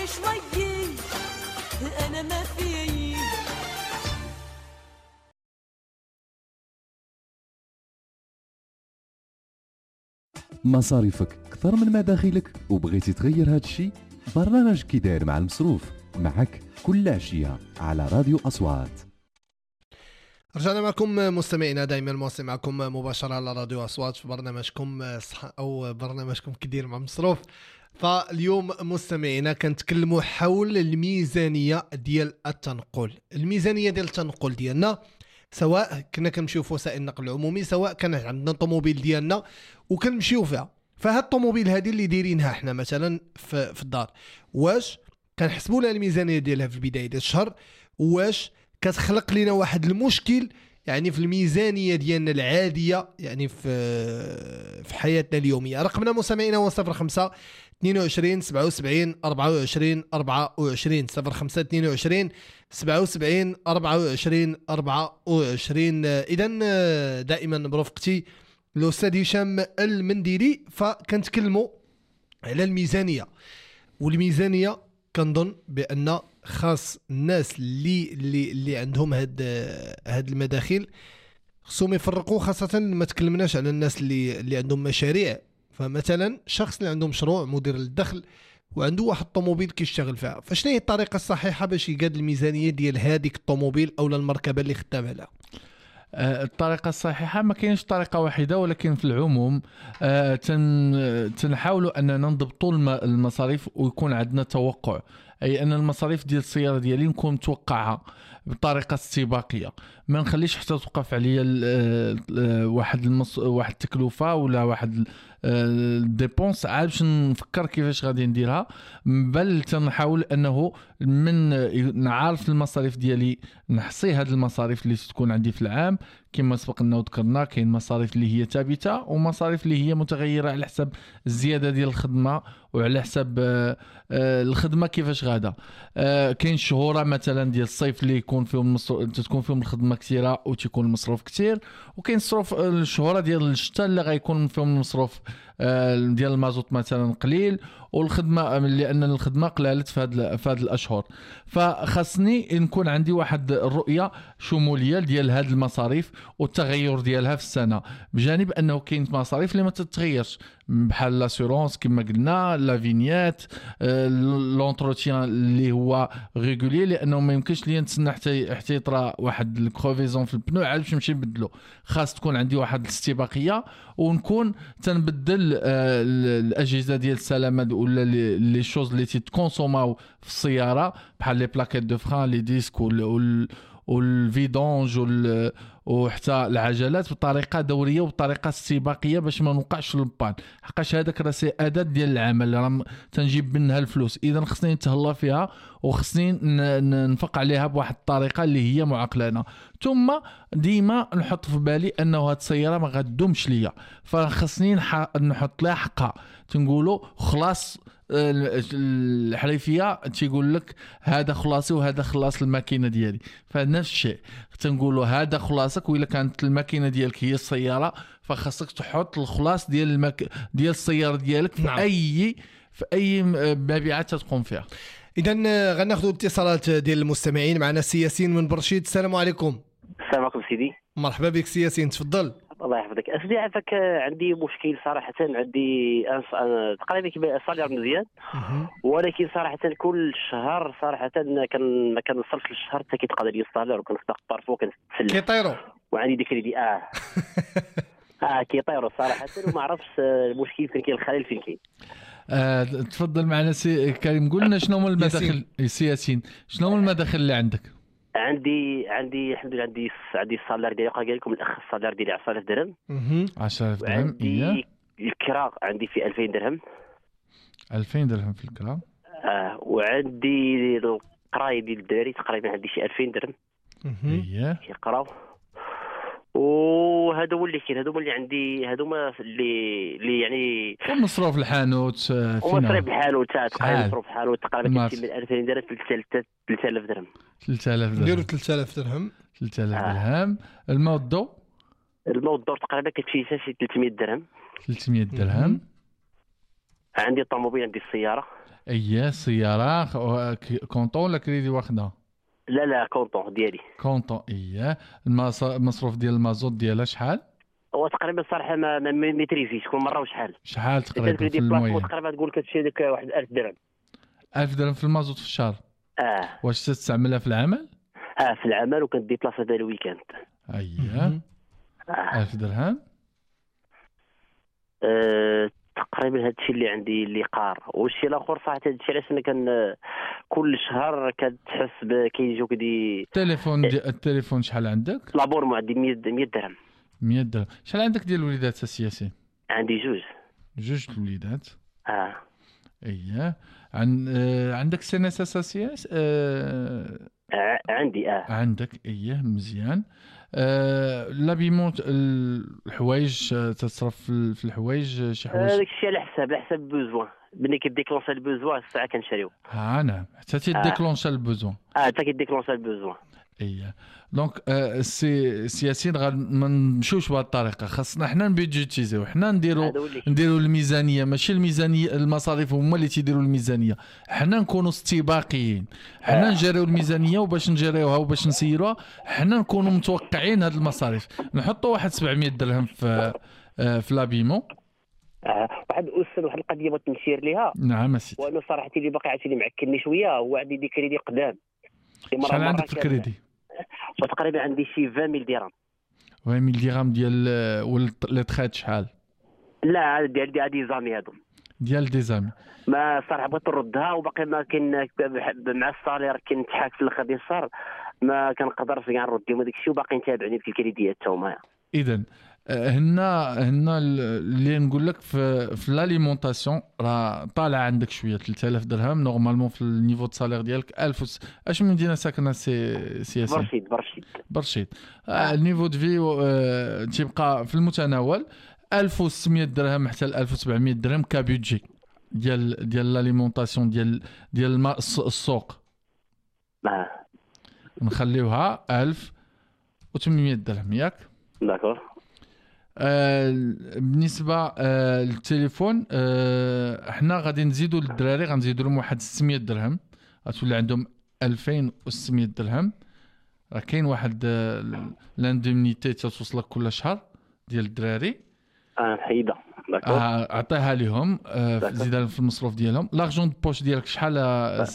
شوي انا ما في. مصاريفك أكثر من مداخلك وبغيتي تغير هذا الشيء؟ برنامج كي داير مع المصروف معك كل عشية على راديو أصوات. رجعنا معكم مستمعينا دائما المواصل معكم مباشرة على راديو أصوات في برنامجكم صح أو برنامجكم كي داير مع المصروف. فاليوم مستمعينا كنتكلموا حول الميزانية ديال التنقل. الميزانية ديال التنقل ديالنا سواء كنا كنمشيو في وسائل النقل العمومي سواء كان عندنا طوموبيل ديالنا وكنمشيو فيها. فهاد الطوموبيل هذه اللي دايرينها احنا مثلا في, في الدار واش كنحسبوا لها الميزانية ديالها في البداية ديال الشهر واش كتخلق لنا واحد المشكل يعني في الميزانية ديالنا العادية يعني في في حياتنا اليومية. رقمنا مستمعينا هو صفر خمسة اثنين وعشرين سبعة وسبعين أربعة وعشرين أربعة وعشرين صفر خمسة اثنين وعشرين سبعة وسبعين أربعة وعشرين أربعة وعشرين. إذن دائما برفقتي الأستاذ هشام المنديري فكنتكلموا على الميزانية. والميزانية كنظن بأن خاص الناس اللي اللي اللي عندهم هاد هاد المداخل خصهم يفرقوا، خاصة ما تكلمناش على الناس اللي اللي عندهم مشاريع. فمثلا شخص اللي عنده مشروع مدير للدخل وعنده واحد الطوموبيل كيشتغل فيها، فشنو هي الطريقة الصحيحة باش يقاد الميزانية ديال هذيك الطوموبيل أو المركبة اللي خدام عليها؟ الطريقة الصحيحة ما كاينش طريقة واحدة، ولكن في العموم آه تن تنحاولوا أننا نضبطوا المصاريف ويكون عندنا توقع، أي أن المصاريف ديال السيارة ديالي نكون متوقعها بطريقة استباقية، ما نخليش حتى توقف عليا واحد المص... واحد التكلفة ولا واحد الديبونس عاد باش نفكر كيفاش غادي نديرها، بل تنحاول أنه من نعرف المصاريف ديالي نحصي هاد المصاريف اللي تكون عندي في العام كما سبق لنا وذكرنا. كاين مصاريف اللي هي ثابته ومصاريف اللي هي متغيره على حسب الزياده ديال الخدمه وعلى حسب الخدمه كيفاش غادا. كاين شهوره مثلا ديال الصيف اللي يكون فيهم مصروف تكون فيهم الخدمه كثيره وتيكون المصروف كثير، وكاين الصروف الشهوره ديال الشتاء اللي غيكون فيهم المصروف ديال المازوت مثلا قليل والخدمه لان الخدمه قلالت في هذه في هذه الاشهر. فخاصني نكون عندي واحد الرؤيه شموليه ديال هذه المصاريف والتغير ديالها في السنه، بجانب انه كاين مصاريف اللي ما تتغيرش بحال لاسيورونس كما قلنا، لا فينيات، لونتروتيان اللي هو ريغولي لانه ما يمكنش لي نتسنى حتى حتى يطرا واحد الكروفيزون في البنو عاد باش نمشي نبدلو. خاص تكون عندي واحد الاستباقيه ونكون تنبدل الاجهزه ديال السلامه ولا لي شوز اللي تيتكونسوماو في السياره بحال لي بلاكيت دو فران لي ديسك وال والفيدونج وال وحتى العجلات بطريقه دوريه وبطريقه استباقيه باش ما نوقعش في البان، حقاش هذاك راه سي اداه ديال العمل راه تنجيب منها الفلوس. اذا خصني نتهلا فيها وخصني ننفق عليها بواحد الطريقه اللي هي معقلانه. ثم ديما نحط في بالي انه هاد السياره ما غادومش ليا، فخصني نحط لها حقها. تنقولوا خلاص الحريفيه تيقول لك هذا خلاصي وهذا خلاص الماكينه ديالي، فنفس الشيء تنقولوا هذا خلاصك. وإلا كانت الماكينه ديالك هي السياره فخاصك تحط الخلاص ديال المك... ديال السياره ديالك في نعم. اي في اي مبيعات تقوم فيها. اذا غناخذوا اتصالات ديال المستمعين. معنا سي ياسين من برشيد. السلام عليكم. السلام عليكم سيدي. مرحبا بك سي ياسين، تفضل. الله يحفظك اسيدي. عافاك عندي مشكل صراحه، عندي تقريبا كيبان الصالير مزيان ولكن صراحه كل شهر صراحه كان ما كنوصلش للشهر حتى كيتقضى لي الصالير وكنصدق بارفو كنتسلم كيطيروا وعندي ديك دي اه اه كيطيروا صراحه وما عرفتش المشكل فين كاين الخلل فين كاين. آه، تفضل معنا سي كريم، قول لنا شنو هما المداخل سي ياسين، شنو هما المداخل اللي عندك؟ عندي عندي الحمد لله عندي عندي الصالير ديالي قال لكم الاخ الصالير ديالي عشرة آلاف درهم. اها عشرة آلاف درهم. عندي الكرا عندي في ألفين درهم. ألفين درهم في الكرا. اه وعندي القرايه ديال الدراري تقريبا عندي شي ألفين درهم. اها كيقراو. وهذا هو اللي كاين، هذوما اللي عندي، هذوما اللي اللي يعني ومصروف الحانوت فينا ومصروف الحانوت تقريبا مصروف الحانوت تقريبا كيمشي من ألفين درهم ل ثلاثة آلاف درهم. ثلاثة آلاف درهم نديروا ثلاثة آلاف درهم. ثلاثة آلاف درهم. الماء والضوء الماء والضوء تقريبا كتمشي حتى شي ثلاثمية درهم. ثلاثمية درهم. عندي الطوموبيل عندي السياره اييه سياره كونطون ولا كريدي واخده؟ لا لا كونطون ديالي. كونطون اييه. المصروف ديال المازوت ديالها شحال؟ هو تقريبا الصراحه ما ما ميتريزيش كل مره وشحال. شحال تقريبا في المويه؟ تقريبا تقول كتمشي ديك واحد ألف درهم. ألف درهم في المازوت في الشهر. اه واش تستعملها في العمل؟ اه في العمل وكندي بلاصه ديال الويكاند. اييه ألف درهم. أه تقريبا هذا الشيء اللي عندي اللي قار. والشيء الاخر صراحه هذا الشيء علاش انا كان كل شهر كتحس كيجيوك دي التليفون دي التليفون شحال عندك؟ لابورمون عندي مية درهم. مية درهم. شحال عندك ديال الوليدات السياسيين؟ عندي جوج. جوج الوليدات. اه اييه. عن آه... عندك سنس اساسياس؟ آه... آه... عندي اه عندك اييه مزيان. آه... لابيمون الحوايج تصرف في الحوايج شي حوايج؟ هذاك الشيء على حساب على حساب البوزوان. ملي كيديكلونشا البوزوان الساعه كنشريو. ها نعم حتى تيديكلونشا البوزوان. اه حتى كيديكلونشا البوزوان. اييه دونك آه سي سياسيين غا ما نمشيوش بهذه الطريقه. خاصنا حنا نبيدجيتيزيو حنا نديروا نديروا الميزانيه ماشي الميزانيه المصاريف هما اللي تيديروا الميزانيه. حنا نكونوا استباقيين. حنا نجريو الميزانيه وباش نجريوها وباش نسيروها حنا نكونوا متوقعين هذه المصاريف. نحطوا واحد سبعمية درهم في آه في لابيمون. آه واحد الاستاذ واحد القضيه بغيت نشير ليها. نعم سيدي. وانا صراحه اللي باقي عرفتي اللي معكني شويه هو عندي دي كريدي قدام. شحال عندك في الكريدي؟ تقريبا عندي شي عشرين ميل درهم. عشرين ميل درهم ديال لي تخيت شحال؟ لا ديال ديال دي زامي هادو. ديال دي زامي. ما صراحه بغيت نردها وباقي ما كاين مع الصالير كنتحاك في الاخر ديال الشهر ما كنقدرش كاع نردهم هذاك الشيء وباقي نتابعني في الكريديات حتى هما. اذا هنا هنا اللي نقول لك في في لاليمونطاسيون راه طالع عندك شويه ثلاثة آلاف درهم نورمالمون في النيفو د سالير ديالك ألف وس... اش من مدينه ساكنه سي سياسي؟ برشيد برشيد برشيد. آه النيفو د في آه تيبقى في المتناول ألف وستمية درهم حتى ألف وسبعمية درهم كبيدجي ديال ديال لاليمونطاسيون ديال ديال السوق. اه نخليوها ألف وثمانمية درهم ياك؟ داكور. آه بالنسبه آه للتليفون آه احنا غادي نزيدوا للدراري غنزيدوا لهم واحد ستمية درهم غتولي عندهم ألفين وستمية درهم. راه كاين واحد آه لاندومينيتي توصلك كل شهر ديال الدراري. اه حيده داكور. آه عطيها لهم آه زيدها في المصروف ديالهم. لارجون دو بوش ديالك شحال؟ آه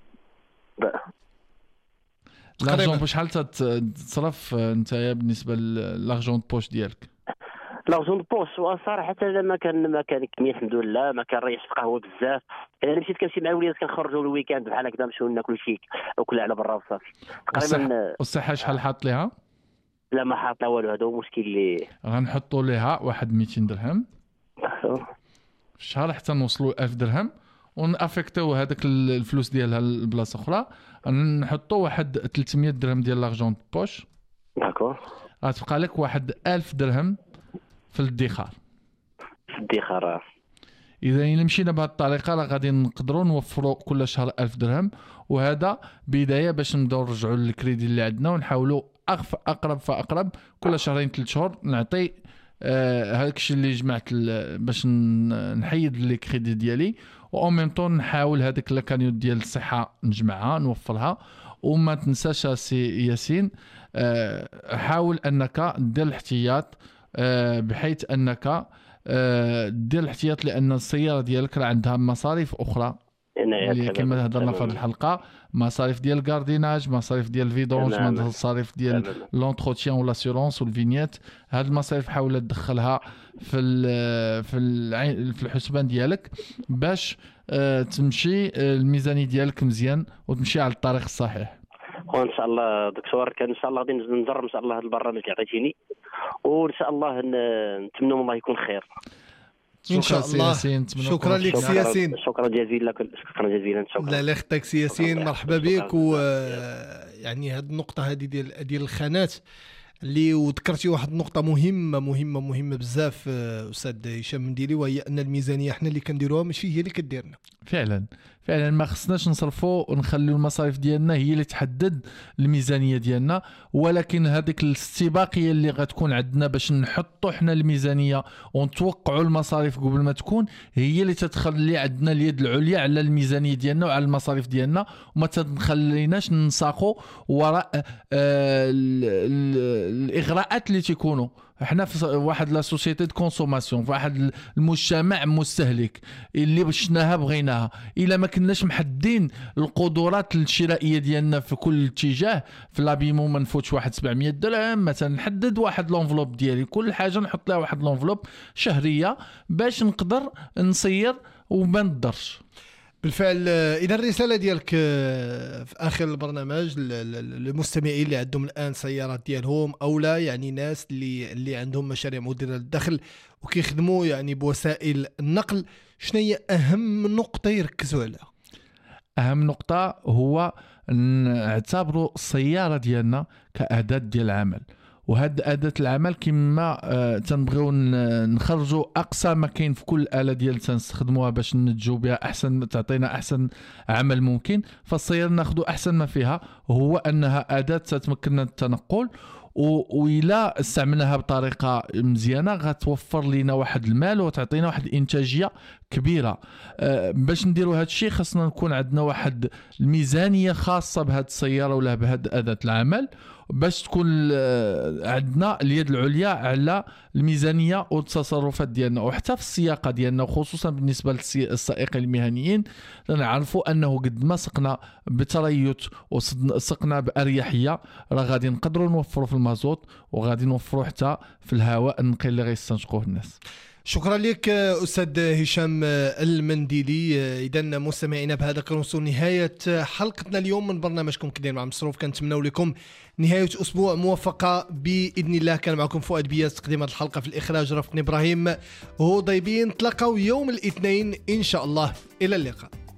لارجون بوش شحال تصرف انت بالنسبه للارجون دو بوش ديالك؟ لارجون دو بوش صراحه ما كان ما كان كميه الحمد لله ما كنريحش في قهوه بزاف. انا مشيت كنمشي مع الوليدات كنخرجوا الويكاند بحال هكذا نمشيو ناكلوا شيك وكل على برا وصافي تقريبا. والصحه شحال حاط ليها؟ لا ما حاط لا والو. هذا هو المشكل اللي غنحطوا ليها واحد ميتين درهم في الشهر حتى نوصلوا ألف درهم ونافيكتو هذاك الفلوس ديالها لبلاصه اخرى. نحطوا واحد ثلاثمية درهم ديال لارجون بوش. داكور. غتبقى لك واحد ألف درهم في الادخار. في الادخار. اذا الا مشينا بهذه الطريقه راه غادي نقدروا نوفروا كل شهر ألف درهم وهذا بدايه باش نبداو نرجعوا للكريدي اللي عندنا ونحاولوا اقرب فاقرب كل شهرين ثلاث شهور نعطي آه هذاك الشيء اللي جمعت باش نحيد لي كريدي ديالي و ميم طون نحاول هذيك لاكانيوت ديال الصحه نجمعها نوفرها. وما تنساش سي ياسين آه حاول انك دير الاحتياط آه بحيث انك آه دير الاحتياط لان السياره ديالك راه عندها مصاريف اخرى اللي كما هضرنا في هذه الحلقه. مصاريف ديال الكارديناج مصاريف ديال الفيدونج مصاريف ديال لونتروتيان والاسيورونس والفينيات. هاد المصاريف حاول تدخلها في ال في ال في الحسبان ديالك باش آه تمشي الميزانيه ديالك مزيان وتمشي على الطريق الصحيح. وان شاء الله دكتور كان ان شاء الله غادي نجرب ان شاء الله هذا البرنامج اللي عطيتيني وان شاء الله نتمنى الله يكون خير ان شاء الله. شكرا لك سي ياسين. شكرا جزيلا شكرا جزيلا. شكرا. لا لا اختك سي ياسين مرحبا بك. و يعني هذه النقطه هذه ديال ديال الخانات اللي وذكرتي واحد النقطه مهمه مهمه مهمه بزاف استاذ هشام منديلي وهي ان الميزانيه احنا اللي كنديروها ماشي هي اللي كديرنا. فعلا فعلا ما خصناش نصرفوا ونخليو المصاريف ديالنا هي اللي تحدد الميزانيه ديالنا، ولكن هذيك الاستباقيه اللي غتكون عندنا باش نحطوا حنا الميزانيه ونتوقعوا المصاريف قبل ما تكون هي اللي تتخلي عندنا اليد العليا على الميزانيه ديالنا وعلى المصاريف ديالنا، وما تخليناش نساقوا وراء آه الاغراءات اللي تيكونوا. احنا في واحد لا سوسيتي دو كونسوماسيون، في واحد المجتمع مستهلك اللي بشناها بغيناها. الا ما كناش محدين القدرات الشرائيه ديالنا في كل اتجاه، في لابيمو ما نفوتش واحد سبعمية درهم مثلا، نحدد واحد لونفلوب ديالي كل حاجه نحط لها واحد لونفلوب شهريه باش نقدر نصير وما ندرش. بالفعل اذا الرساله ديالك في اخر البرنامج للمستمعين اللي عندهم الان سيارات ديالهم او لا، يعني ناس اللي اللي عندهم مشاريع مديره للدخل وكيخدموا يعني بوسائل النقل، شنو هي اهم نقطه يركزوا عليها؟ اهم نقطه هو نعتبروا السياره ديالنا كأداة ديال العمل، وهاد أداة العمل كما آه تنبغيو نخرجوا أقصى ما كاين في كل آلة ديال تنستخدموها باش ننتجوا بها أحسن، تعطينا أحسن عمل ممكن. فالسيارة ناخذوا أحسن ما فيها هو أنها أداة تتمكننا التنقل، وإلا استعملناها بطريقة مزيانة غتوفر لنا واحد المال وتعطينا واحد الإنتاجية كبيرة. أه باش نديروا هذا الشيء خاصنا نكون عندنا واحد الميزانية خاصة بهذه السيارة ولا بهذه أداة العمل باش تكون عندنا اليد العليا على الميزانية والتصرفات ديالنا، وحتى في السياقة ديالنا، وخصوصا بالنسبة للسائقين المهنيين نعرفوا أنه قد ما سقنا بتريث وسقنا بأريحية راه غادي نقدروا نوفروا في المازوت وغادي نوفروا حتى في الهواء النقي اللي غيستنشقوه الناس. شكرا لك أستاذ هشام المنديلي. إذا مستمعينا بهذا كنوصل نهاية حلقتنا اليوم من برنامجكم كدير مع مصروف. كنتمناو لكم نهاية أسبوع موفقة بإذن الله. كان معكم فؤاد بياس تقديم هذه الحلقة، في الإخراج رفقني إبراهيم هو ضيبين. تلقاو يوم الاثنين إن شاء الله، إلى اللقاء.